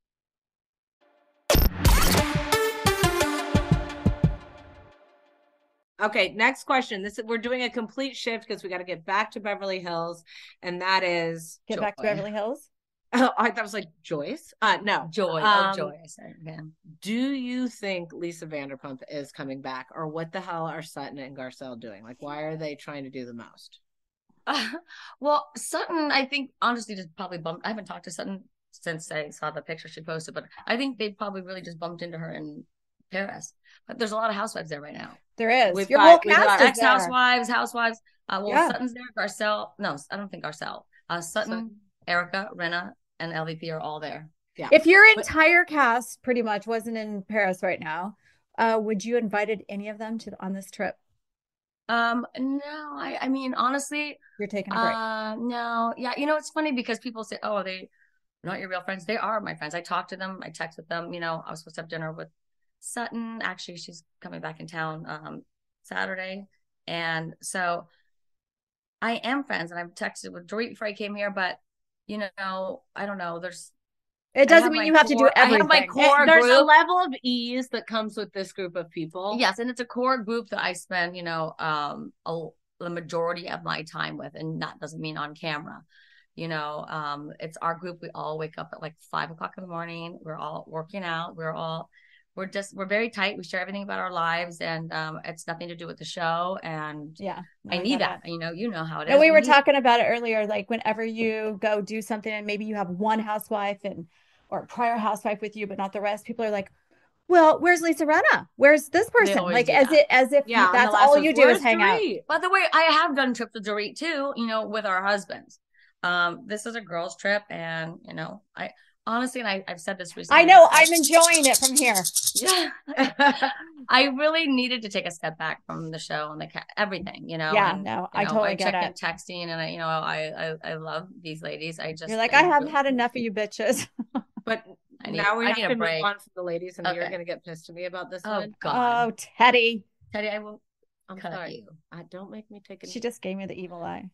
Speaker 1: Okay, next question. We're doing a complete shift because we got to get back to Beverly Hills, and that is
Speaker 5: Get back to Beverly Hills.
Speaker 1: Oh, I thought it was like Joyce. No,
Speaker 6: Joy. Joy. I said, yeah.
Speaker 1: Do you think Lisa Vanderpump is coming back, or what the hell are Sutton and Garcelle doing? Like, why are they trying to do the most?
Speaker 6: Well, Sutton, I think honestly just probably bumped. I haven't talked to Sutton since I saw the picture she posted, but I think they probably really just bumped into her in Paris. But there's a lot of housewives there right now.
Speaker 5: There is.
Speaker 1: We've
Speaker 5: Your
Speaker 1: got-
Speaker 5: whole
Speaker 1: we've got
Speaker 5: cast is
Speaker 6: Ex-housewives, housewives.
Speaker 5: Yeah.
Speaker 6: Sutton's there. Garcelle. No, I don't think Garcelle. Sutton, Erica, Renna, and LVP are all there.
Speaker 1: Yeah.
Speaker 5: If your entire cast pretty much wasn't in Paris right now, would you invited any of them on this trip?
Speaker 6: No, I mean, honestly,
Speaker 5: You're taking a break.
Speaker 6: no. Yeah, it's funny because people say, oh, they not your real friends. They are my friends. I talked to them. I texted them. I was supposed to have dinner with Sutton. Actually, she's coming back in town Saturday. And so I am friends, and I've texted with Dorit before I came here, but I don't know.
Speaker 5: It doesn't mean you have to do everything.
Speaker 6: I have my core
Speaker 1: There's
Speaker 6: group.
Speaker 1: a level of ease that comes with this group of people.
Speaker 6: Yes, and it's a core group that I spend, the majority of my time with, and that doesn't mean on camera. It's our group. We all wake up at like 5 o'clock in the morning. We're all working out. We're very tight. We share everything about our lives, and it's nothing to do with the show. And
Speaker 5: Yeah,
Speaker 6: I need that. You know how it is.
Speaker 5: And we were talking about it earlier, like whenever you go do something and maybe you have one housewife or a prior housewife with you, but not the rest, people are like, well, where's Lisa Rinna? Where's this person?
Speaker 6: always
Speaker 5: Like
Speaker 6: do
Speaker 5: as if
Speaker 1: Yeah,
Speaker 5: that's all you do is hang out.
Speaker 6: By the way, I have done trips with Dorit too, with our husbands. This is a girls' trip, and I honestly, and I've said this recently.
Speaker 5: I know, I'm enjoying it from here.
Speaker 6: Yeah. I really needed to take a step back from the show and everything,
Speaker 5: Yeah,
Speaker 6: and,
Speaker 5: no, I totally get
Speaker 6: check in
Speaker 5: it.
Speaker 6: texting, and I love these ladies.
Speaker 5: You're like, I haven't had enough of you bitches.
Speaker 1: But
Speaker 6: I need
Speaker 1: now we
Speaker 6: a
Speaker 1: have to move
Speaker 6: break.
Speaker 1: on from the ladies, and you're
Speaker 6: Okay.
Speaker 1: going to get pissed at me about this
Speaker 6: Oh
Speaker 1: one.
Speaker 6: God,
Speaker 5: Oh, Teddy.
Speaker 6: Teddy, I will
Speaker 1: I'm
Speaker 6: cut
Speaker 1: sorry.
Speaker 6: you.
Speaker 1: Don't make me take it.
Speaker 5: She just gave me the evil eye.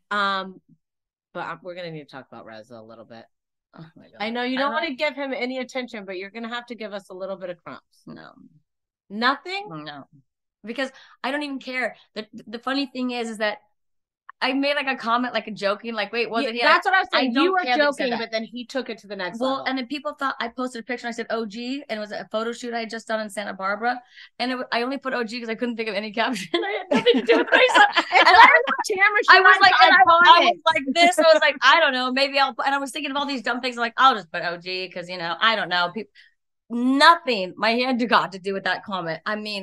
Speaker 1: But we're going to need to talk about Reza a little bit.
Speaker 6: Oh my God.
Speaker 1: I know you don't want to give him any attention, but you're going to have to give us a little bit of crumbs.
Speaker 6: No,
Speaker 1: Nothing?
Speaker 6: no, because I don't even care. The funny thing is that I made like a comment, like a joking, like, wait, wasn't he?
Speaker 1: That's what I was
Speaker 6: I
Speaker 1: saying.
Speaker 6: don't
Speaker 1: You were
Speaker 6: care that you said
Speaker 1: joking,
Speaker 6: that.
Speaker 1: but then he took it to the next
Speaker 6: Well,
Speaker 1: level.
Speaker 6: and then people thought I posted a picture and I said OG, and it was a photo shoot I had just done in Santa Barbara. And I only put OG because I couldn't think of any caption. I had nothing to do with myself. And I was like, and I was like this. I was like, I don't know, maybe I'll, and I was thinking of all these dumb things. I'm like, I'll just put OG because, I don't know. Nothing. My hand got to do with that comment. I mean,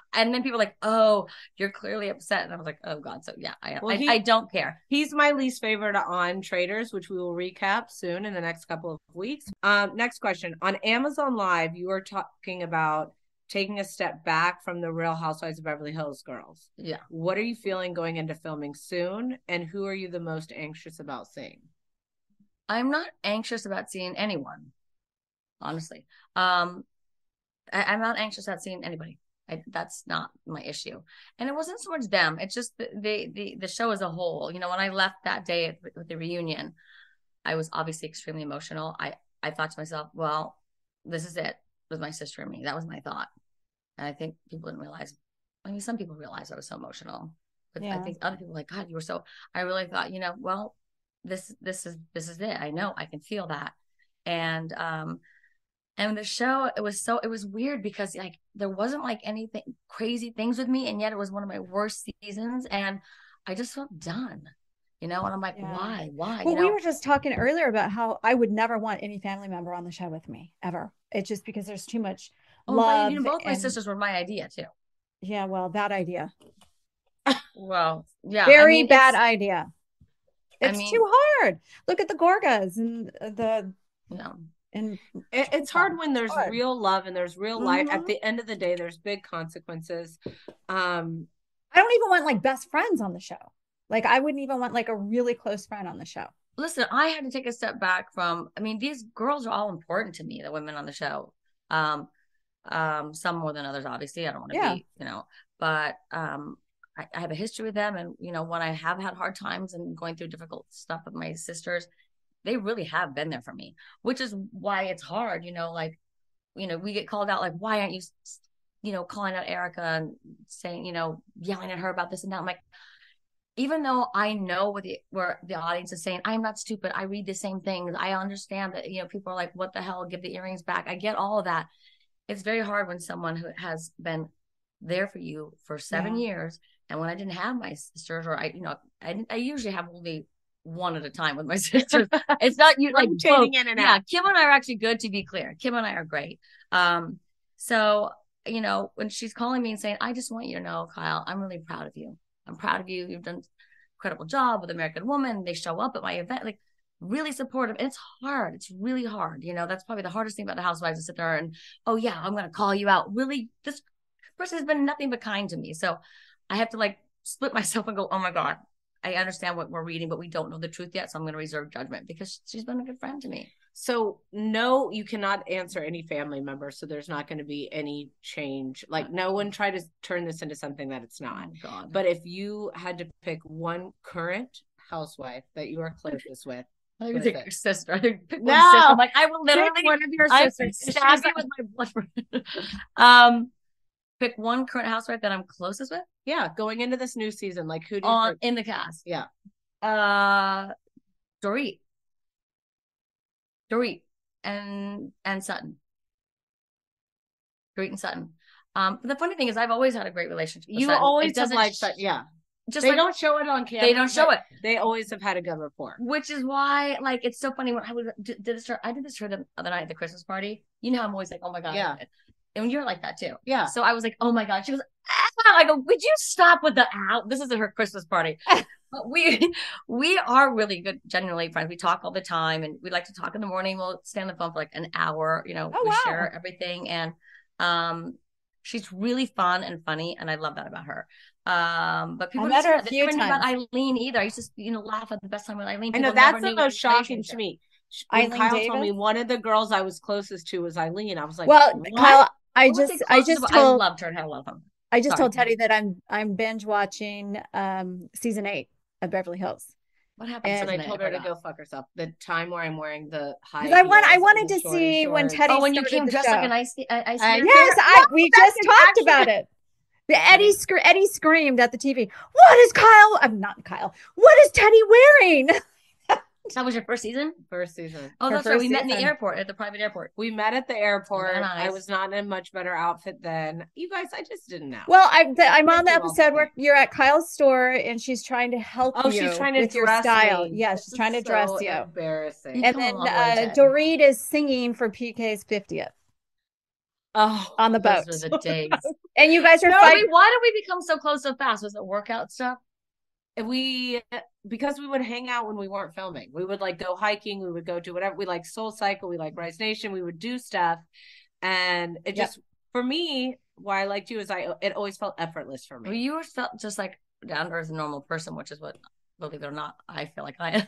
Speaker 6: And then people are like, "Oh, you're clearly upset," and I was like, "Oh God." So yeah, I don't care.
Speaker 1: He's my least favorite on Traders, which we will recap soon in the next couple of weeks. Next question. On Amazon Live, you were talking about taking a step back from the Real Housewives of Beverly Hills girls.
Speaker 6: Yeah.
Speaker 1: What are you feeling going into filming soon? And who are you the most anxious about seeing?
Speaker 6: I'm not anxious about seeing anyone, honestly. I'm not anxious about seeing anybody. That's not my issue. And it wasn't so much them. It's just the show as a whole. You know, when I left that day with the reunion, I was obviously extremely emotional. I thought to myself, well, this is it with my sister and me. That was my thought. And I think people didn't realize. I mean, some people realized I was so emotional, but I think other people were like, God, you were so. I really thought, you know, well, this is it. I know I can feel that, and the show it was weird because like there wasn't like anything crazy things with me, and yet it was one of my worst seasons, and I just felt done, you know. And I'm like, why?
Speaker 5: Well,
Speaker 6: you know?
Speaker 5: we were just talking earlier about how I would never want any family member on the show with me ever. It's just because there's too much love.
Speaker 6: You know, both my sisters were my idea too.
Speaker 5: Yeah, well, bad idea.
Speaker 6: Well, yeah,
Speaker 5: very bad idea. It's too hard. Look at the Gorgas and and
Speaker 1: it's hard when there's real love and there's real life. At the end of the day, there's big consequences.
Speaker 5: I don't even want like best friends on the show. Like I wouldn't even want like a really close friend on the show.
Speaker 6: Listen, I had to take a step back from, I mean, these girls are all important to me, the women on the show. Some more than others, obviously. I don't want to be, you know, but I have a history with them. And, you know, when I have had hard times and going through difficult stuff with my sisters, they really have been there for me, which is why it's hard, you know, like, you know, we get called out, like, why aren't you, you know, calling out Erica and saying, you know, yelling at her about this and that. I'm like, even though I know where the audience is saying, I'm not stupid. I read the same things. I understand that, you know, people are like, what the hell, give the earrings back. I get all of that. It's very hard when someone who has been there for you for 7 years. And when I didn't have my sisters, or I usually have only one at a time with my sisters. It's not you like
Speaker 1: rotating in and out.
Speaker 6: Yeah, Kim and I are actually good, to be clear. Kim and I are great. So, you know, when she's calling me and saying, I just want you to know, Kyle, I'm really proud of you. I'm proud of you. You've done an incredible job with American Woman. They show up at my event, like really supportive. And it's hard. It's really hard. You know, that's probably the hardest thing about the Housewives, to sit there and, oh yeah, I'm going to call you out. Really, this person has been nothing but kind to me. So I have to like split myself and go, oh my God, I understand what we're reading, but we don't know the truth yet. So I'm going to reserve judgment because she's been a good friend to me.
Speaker 1: So no, you cannot answer any family member. So there's not going to be any change. Like no one try to turn this into something that it's not.
Speaker 6: Oh God.
Speaker 1: But if you had to pick one current housewife that you are closest with,
Speaker 6: I would take your sister. I think pick
Speaker 1: no,
Speaker 6: one sister. I'm like, I will literally
Speaker 1: pick one of your sisters.
Speaker 6: Stab you with my blood. Pick one current housewife that I'm closest with.
Speaker 1: Yeah, going into this new season, like who do you
Speaker 6: in the cast?
Speaker 1: Yeah,
Speaker 6: Dorit and Sutton. Dorit and Sutton. But the funny thing is, I've always had a great relationship with
Speaker 1: you
Speaker 6: Sutton.
Speaker 1: always have liked Sutton. Yeah,
Speaker 6: just
Speaker 1: they
Speaker 6: like,
Speaker 1: don't show it on camera.
Speaker 6: They don't show it.
Speaker 1: They always have had a good rapport,
Speaker 6: which is why, like, it's so funny when I did this to her the other night at the Christmas party. You know, I'm always like, oh my God,
Speaker 1: yeah.
Speaker 6: And you're like that too.
Speaker 1: Yeah.
Speaker 6: So I was like, oh my God. She goes, ah! I go, would you stop with the out? This isn't her Christmas party. But we are really good, genuinely friends. We talk all the time, and we like to talk in the morning. We'll stay on the phone for like an hour. You know, we share everything. And she's really fun and funny, and I love that about her. But people
Speaker 5: met her a
Speaker 6: they
Speaker 5: few
Speaker 6: never knew
Speaker 5: times.
Speaker 6: about Eileen either. I used to laugh at the best time with Eileen.
Speaker 1: I know that's the most shocking to me. When Kyle told me one of the girls I was closest to was Eileen, I was like,
Speaker 5: well,
Speaker 1: what?
Speaker 5: Kyle, I just
Speaker 6: I loved her and I love him.
Speaker 5: I just told Teddy that I'm binge watching season 8 of Beverly Hills.
Speaker 6: What happened?
Speaker 1: And I told her to go fuck herself. The time where I'm wearing the high.
Speaker 5: I wanted to see when Teddy.
Speaker 6: Oh, when you came dressed like an ice.
Speaker 5: Yes, we just talked about it. Eddie screamed at the TV. What is Kyle? I'm not Kyle. What is Teddy wearing?
Speaker 6: That was your first season?
Speaker 1: First season.
Speaker 6: Oh, that's right. We met in the airport, at the private airport.
Speaker 1: We met at the airport.
Speaker 6: Nice.
Speaker 1: I was not in a much better outfit then. You guys, I just didn't know.
Speaker 5: Well, I'm on the episode where you're at Kyle's store and she's trying to help you.
Speaker 1: She's trying to
Speaker 5: with your style. Yeah, she's trying to dress you.
Speaker 1: Embarrassing.
Speaker 5: And then Dorit is singing for PK's 50th.
Speaker 1: Oh,
Speaker 5: on the boat.
Speaker 6: Those were the days.
Speaker 5: And you guys are
Speaker 6: Why
Speaker 5: fighting.
Speaker 6: did we become so close so fast? Was it workout stuff?
Speaker 1: Because we would hang out when we weren't filming. We would like go hiking, we would go do whatever. We like Soul Cycle, we like Rise Nation, we would do stuff. And it just, for me, why I liked you is it always felt effortless for me.
Speaker 6: Well, you were felt just like down to earth normal person, which is what, believe it or not, I feel like I am.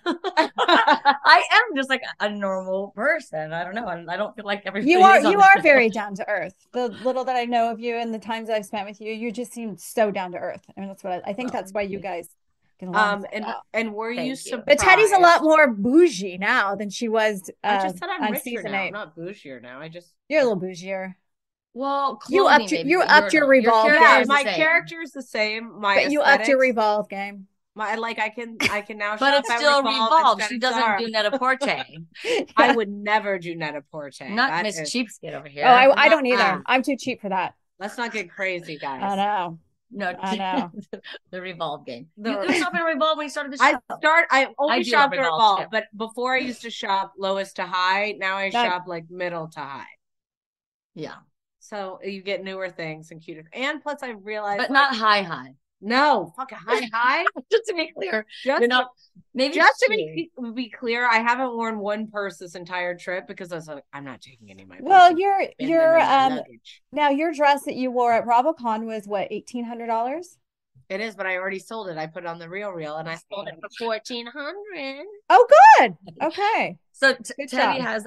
Speaker 6: I am just like a normal person. I don't know. I don't feel like everybody.
Speaker 5: You are very down to earth. The little that I know of you and the times I've spent with you, you just seem so down to earth. I mean, that's what I think. That's why you guys get along.
Speaker 1: And were you surprised?
Speaker 5: But Teddy's a lot more bougie now than she was.
Speaker 1: I just said I'm
Speaker 5: on
Speaker 1: richer
Speaker 5: season
Speaker 1: now.
Speaker 5: 8.
Speaker 1: I'm not bougier now.
Speaker 5: You're a little bougier.
Speaker 6: Well,
Speaker 5: you upped your revolve.
Speaker 1: Yeah, my character is the same.
Speaker 5: But you upped your revolve game.
Speaker 1: I can now.
Speaker 6: But it's still Revolve. She doesn't do Net-a-Porter.
Speaker 1: I would never do Net-a-Porter.
Speaker 6: Not Miss Cheapskate over here.
Speaker 5: Oh, I don't either. I'm too cheap for that.
Speaker 1: Let's not get crazy, guys.
Speaker 5: I know.
Speaker 6: No,
Speaker 5: I know.
Speaker 6: The Revolve game. You shop in Revolve when you started the show.
Speaker 1: I only shopped at Revolve,
Speaker 6: too.
Speaker 1: but before I used to shop lowest to high. Now I shop like middle to high.
Speaker 6: Yeah.
Speaker 1: So you get newer things and cuter. And plus I realized.
Speaker 6: But not high.
Speaker 1: No, fucking high.
Speaker 6: Just to be clear.
Speaker 1: Just
Speaker 6: to
Speaker 1: be clear, I haven't worn one purse this entire trip because I was like, I'm not taking any of my purses.
Speaker 5: Well, now your dress that you wore at RoboCon was what, $1,800?
Speaker 1: It is, but I already sold it. I put it on the Real and I sold it for $1,400.
Speaker 5: Oh, good. Okay.
Speaker 6: So Teddy has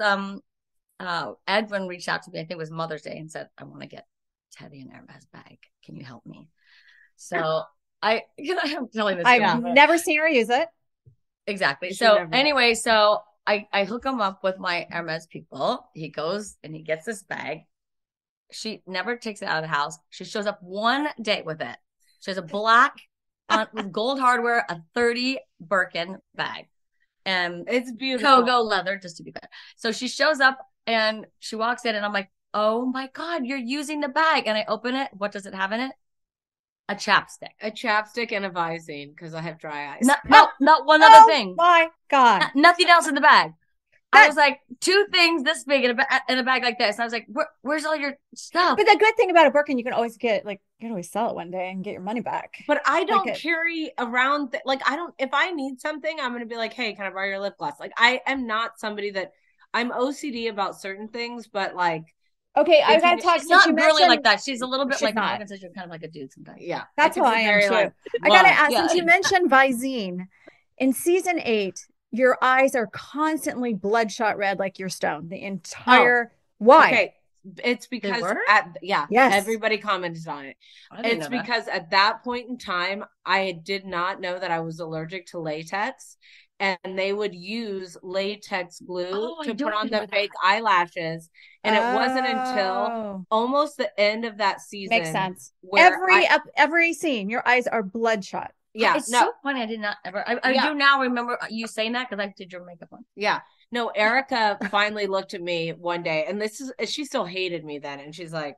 Speaker 6: Edwin reached out to me, I think it was Mother's Day, and said, I want to get Teddy an Hermes bag. Can you help me? So I'm telling this.
Speaker 5: I've never seen her use it.
Speaker 6: Exactly. So anyway, so I hook him up with my Hermes people. He goes and he gets this bag. She never takes it out of the house. She shows up one day with it. She has a black with gold hardware, a 30 Birkin bag. And
Speaker 1: it's beautiful.
Speaker 6: Kogo leather, just to be fair. So she shows up and she walks in and I'm like, oh my God, you're using the bag. And I open it. What does it have in it? A chapstick
Speaker 1: and a Visine because I have dry eyes.
Speaker 6: Not one other thing.
Speaker 5: My God.
Speaker 6: Nothing else in the bag. I was like, 2 things this big in a bag like this. And I was like, where's all your stuff?
Speaker 5: But the good thing about a Birkin, you can always sell it one day and get your money back.
Speaker 1: But I don't carry around if I need something, I'm going to be like, hey, can I borrow your lip gloss? Like, I am not somebody that I'm OCD about certain things, but like,
Speaker 5: okay, I've got to talk.
Speaker 6: She's not girly like that. She's a little bit like me. I consider kind of like a dude sometimes.
Speaker 1: Yeah,
Speaker 5: that's why I am too. I got to ask, since you mentioned Visine, in season 8, your eyes are constantly bloodshot red like you're stoned. The entire why?
Speaker 1: Okay, it's because everybody commented on it. It's because at that point in time, I did not know that I was allergic to latex. And they would use latex glue to put on the fake eyelashes. And it wasn't until almost the end of that season.
Speaker 5: Makes sense. Every scene, your eyes are bloodshot.
Speaker 6: Yeah. It's so funny. I did not ever. I do now remember you saying that because I did your makeup on.
Speaker 1: Yeah. No, Erica finally looked at me one day and she still hated me then. And she's like,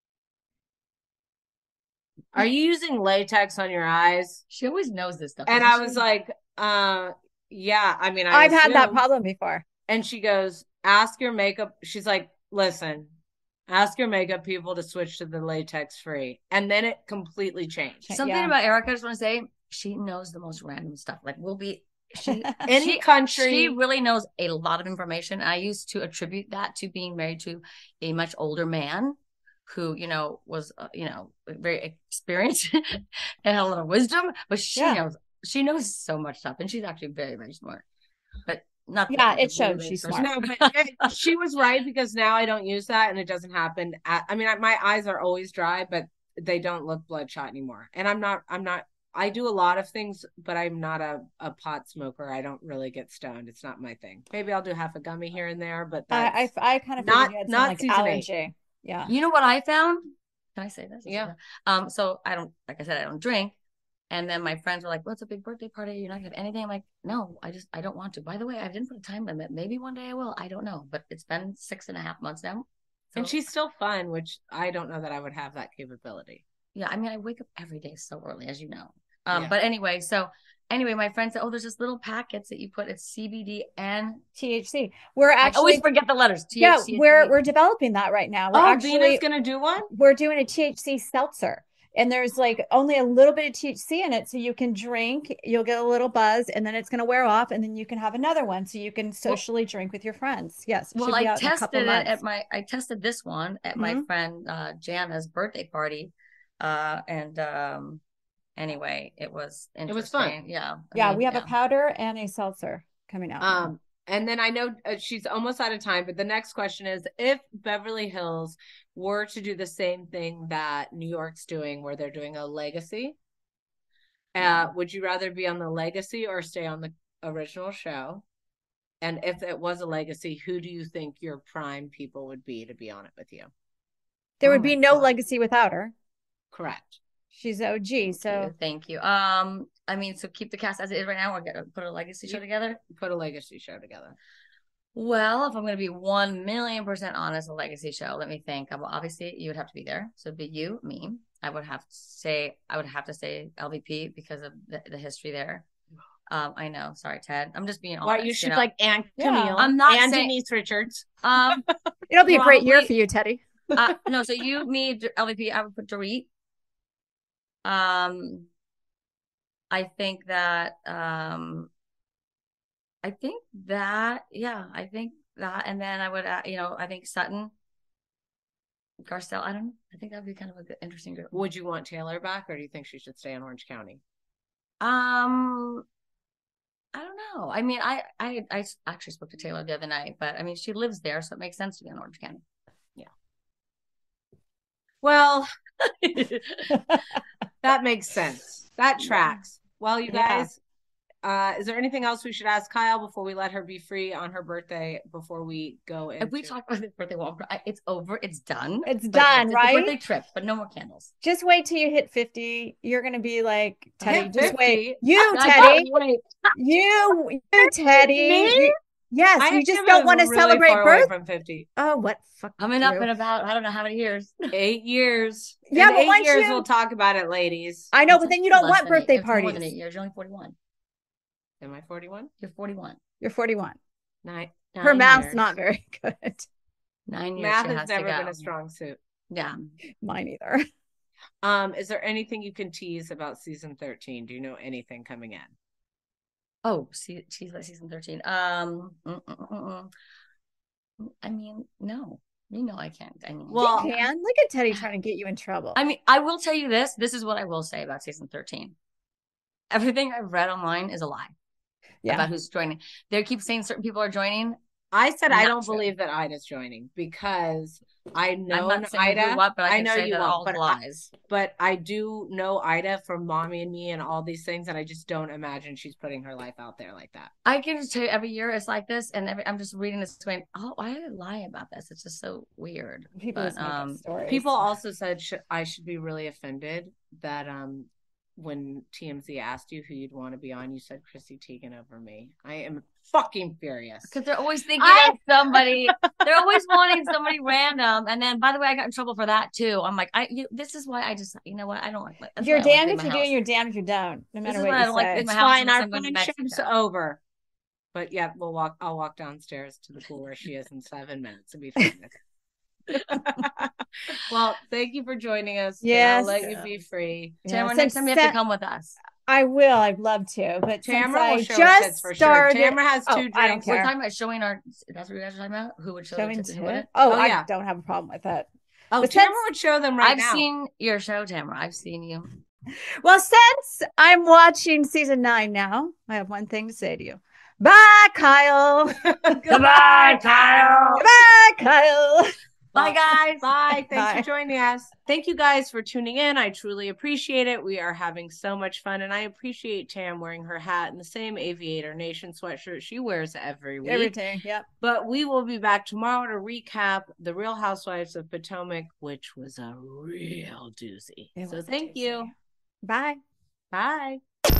Speaker 1: are you using latex on your eyes?
Speaker 6: She always knows this stuff.
Speaker 1: And I was like, yeah, I mean,
Speaker 5: I've had that problem before.
Speaker 1: And she goes, ask your makeup. She's like, listen, ask your makeup people to switch to the latex free. And then it completely changed.
Speaker 6: Something about Erica, I just want to say, she knows the most random stuff. Like
Speaker 1: country.
Speaker 6: She really knows a lot of information. I used to attribute that to being married to a much older man who, was, very experienced and had a lot of wisdom, but she knows so much stuff, and she's actually very, very smart. But not
Speaker 5: it shows she's smart.
Speaker 1: No, but she was right because now I don't use that, and it doesn't happen. My eyes are always dry, but they don't look bloodshot anymore. And I'm not. I do a lot of things, but I'm not a pot smoker. I don't really get stoned. It's not my thing. Maybe I'll do half a gummy here and there, but that's
Speaker 5: I kind of
Speaker 1: not
Speaker 5: allergy.
Speaker 1: 8.
Speaker 5: Yeah.
Speaker 6: You know what I found? Can I say this?
Speaker 1: Yeah.
Speaker 6: So I don't, like I said, I don't drink. And then my friends were like, well, it's a big birthday party. You're not going to have anything. I'm like, no, I don't want to. By the way, I didn't put a time limit. Maybe one day I will. I don't know. But it's been 6.5 months now. So.
Speaker 1: And she's still fun, which I don't know that I would have that capability.
Speaker 6: Yeah. I mean, I wake up every day so early, as you know. But anyway, so Anyway, my friend said, "Oh, there's just little packets that you put. It's CBD and
Speaker 5: THC. We're
Speaker 6: I always
Speaker 5: actually,
Speaker 6: forget the letters. THC,
Speaker 5: yeah,
Speaker 6: and
Speaker 5: we're developing that right now. We're
Speaker 1: Venus gonna do one?
Speaker 5: we're doing a THC seltzer. And there's like only a little bit of THC in it. So you can drink, you'll get a little buzz, and then it's going to wear off. And then you can have another one. So you can socially drink with your friends. Yes.
Speaker 6: Well,
Speaker 5: should be
Speaker 6: I
Speaker 5: out in a couple
Speaker 6: tested it
Speaker 5: months.
Speaker 6: I tested this one at my friend Jana's birthday party. Anyway, it was interesting.
Speaker 1: It was fun.
Speaker 6: Yeah.
Speaker 5: We have a powder and a seltzer coming out.
Speaker 1: And then I know she's almost out of time, but the next question is, if Beverly Hills were to do the same thing that New York's doing, where they're doing a legacy, would you rather be on the legacy or stay on the original show? And if it was a legacy, who do you think your prime people would be to be on it with you?
Speaker 5: There would be no legacy without her.
Speaker 1: Correct.
Speaker 5: She's OG.
Speaker 6: Thank you. So keep the cast as it is right now, or put a legacy show together?
Speaker 1: Put a legacy show together.
Speaker 6: Well, if I'm going to be 1,000,000% honest, a legacy show, let me think. Obviously, you would have to be there. So it'd be you, me. I would have to say LVP because of the history there. I know. Sorry, Ted. I'm just being honest.
Speaker 1: Why you should like Aunt Camille?
Speaker 6: I'm not
Speaker 1: and
Speaker 6: saying,
Speaker 1: Denise Richards.
Speaker 5: It'll be a great year for you, Teddy.
Speaker 6: No, so you, me, LVP. I would put Dorit. I think that, and then I would, I think Sutton, Garcelle. I don't know. I think that would be kind of a good, interesting group.
Speaker 1: Would you want Taylor back, or do you think she should stay in Orange County?
Speaker 6: I don't know. I mean, I actually spoke to Taylor the other night, but I mean, she lives there, so it makes sense to be in Orange County.
Speaker 1: Yeah. Well, that makes sense. That tracks. Well, you guys, is there anything else we should ask Kyle before we let her be free on her birthday, before we go into...
Speaker 6: If we talk about the birthday walk, it's over. It's done.
Speaker 5: It's done, right?
Speaker 6: Birthday trip, but no more candles.
Speaker 5: Just wait till you hit 50. You're going to be like, Teddy, just
Speaker 1: 50?
Speaker 5: wait. You, Teddy. You, Teddy. Yes, you just don't want to celebrate birth.
Speaker 1: From 50.
Speaker 5: Oh, what fuck?
Speaker 6: Coming up in about, I don't know how many years.
Speaker 1: 8 years.
Speaker 5: Yeah,
Speaker 1: in
Speaker 5: but
Speaker 1: 8 years we'll talk about it, ladies.
Speaker 5: I know, but then you don't want birthday parties.
Speaker 6: More than 8 years. You're only 41.
Speaker 1: Am I 41?
Speaker 6: You're 41.
Speaker 5: You're 41.
Speaker 1: 9
Speaker 5: Her math's
Speaker 1: years.
Speaker 5: not very good.
Speaker 6: 9 years.
Speaker 1: Math has never been a strong suit.
Speaker 6: Yeah.
Speaker 5: Mine either.
Speaker 1: Is there anything you can tease about season 13? Do you know anything coming in?
Speaker 6: Oh, she's like season 13. I mean, no. You know I can't. I mean,
Speaker 5: well, you can. Look at Teddy trying to get you in trouble.
Speaker 6: I mean, I will tell you this. This is what I will say about season 13. Everything I've read online is a lie. Yeah. About who's joining. They keep saying certain people are joining.
Speaker 1: I said I don't believe that Ida's joining because I know Ida. I know you won't, but lies. But I do know Ida from Mommy and Me and all these things, and I just don't imagine she's putting her life out there like that.
Speaker 6: I can just tell you every year it's like this, and I'm just reading this going, oh, why did I lie about this? It's just so weird.
Speaker 5: People
Speaker 1: also said I should be really offended that when TMZ asked you who you'd want to be on, you said Chrissy Teigen over me. I am fucking furious.
Speaker 6: Because they're always thinking of somebody. They're always wanting somebody random. And then, by the way, I got in trouble for that too. I'm like, this is why I just, you know what? I don't like.
Speaker 5: You're damned if you do, and you're damned if you don't. No matter what you say.
Speaker 1: It's fine. Our friendship's over. But yeah, I'll walk downstairs to the pool where she is in 7 minutes and be fine with it. Well, thank you for joining us.
Speaker 5: Yes,
Speaker 1: I'll let you be free.
Speaker 6: Tamara, next time you have to come with us.
Speaker 5: I will. I'd love to. But
Speaker 1: Tamara will show us for sure. Tamara has 2 drinks.
Speaker 5: I don't care.
Speaker 6: We're talking about showing our. That's what you guys are talking about. Who would show
Speaker 5: showing
Speaker 6: it?
Speaker 5: I don't have a problem with that.
Speaker 1: Oh, but Tamara would show them right now.
Speaker 6: I've seen your show, Tamara. I've seen you.
Speaker 5: Well, since I'm watching season 9 now, I have one thing to say to you. Bye, Kyle.
Speaker 6: Goodbye, Kyle.
Speaker 5: Goodbye, Kyle.
Speaker 6: Bye, guys.
Speaker 1: Bye. Thanks for joining us. Thank you guys for tuning in. I truly appreciate it. We are having so much fun, and I appreciate Tam wearing her hat and the same Aviator Nation sweatshirt she wears every week.
Speaker 5: Every day, yep.
Speaker 1: But we will be back tomorrow to recap The Real Housewives of Potomac, which was a real doozy. So thank you.
Speaker 5: Bye.
Speaker 1: Bye.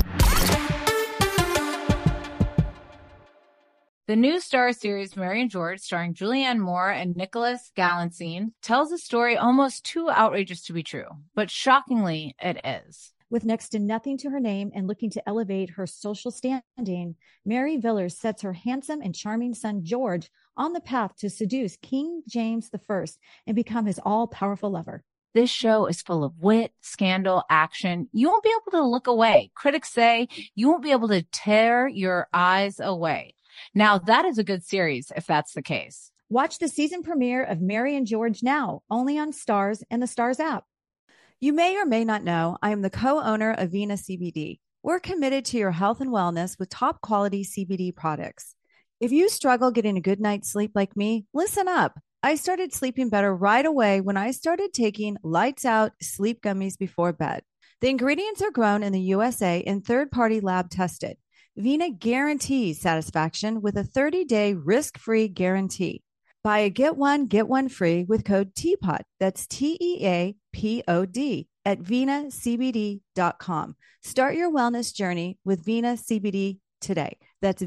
Speaker 4: The new Star series Mary and George, starring Julianne Moore and Nicholas Galitzine, tells a story almost too outrageous to be true, but shockingly, it is.
Speaker 2: With next to nothing to her name and looking to elevate her social standing, Mary Villers sets her handsome and charming son, George, on the path to seduce King James I and become his all-powerful lover.
Speaker 4: This show is full of wit, scandal, action. You won't be able to look away. Critics say you won't be able to tear your eyes away. Now, that is a good series if that's the case.
Speaker 2: Watch the season premiere of Mary and George now, only on Starz and the Starz app. You may or may not know, I am the co-owner of Vena CBD. We're committed to your health and wellness with top quality CBD products. If you struggle getting a good night's sleep like me, listen up. I started sleeping better right away when I started taking Lights Out sleep gummies before bed. The ingredients are grown in the USA and third-party lab tested. Vena guarantees satisfaction with a 30-day risk-free guarantee. Buy a get one free with code TEAPOD. That's TEAPOD at venacbd.com. Start your wellness journey with Vena CBD today. That's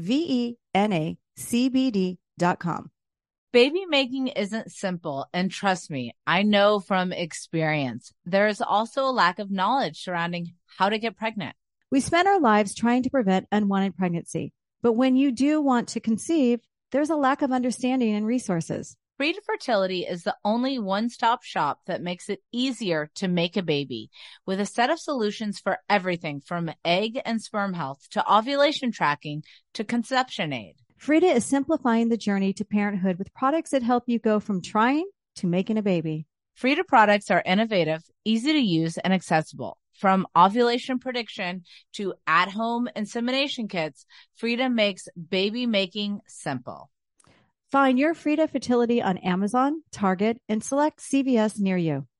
Speaker 2: VENACBD.com.
Speaker 4: Baby making isn't simple, and trust me, I know from experience. There is also a lack of knowledge surrounding how to get pregnant.
Speaker 2: We spend our lives trying to prevent unwanted pregnancy, but when you do want to conceive, there's a lack of understanding and resources.
Speaker 4: Frida Fertility is the only one-stop shop that makes it easier to make a baby, with a set of solutions for everything from egg and sperm health to ovulation tracking to conception aid.
Speaker 2: Frida is simplifying the journey to parenthood with products that help you go from trying to making a baby.
Speaker 4: Frida products are innovative, easy to use, and accessible. From ovulation prediction to at-home insemination kits, Frida makes baby making simple.
Speaker 2: Find your Frida Fertility on Amazon, Target, and select CVS near you.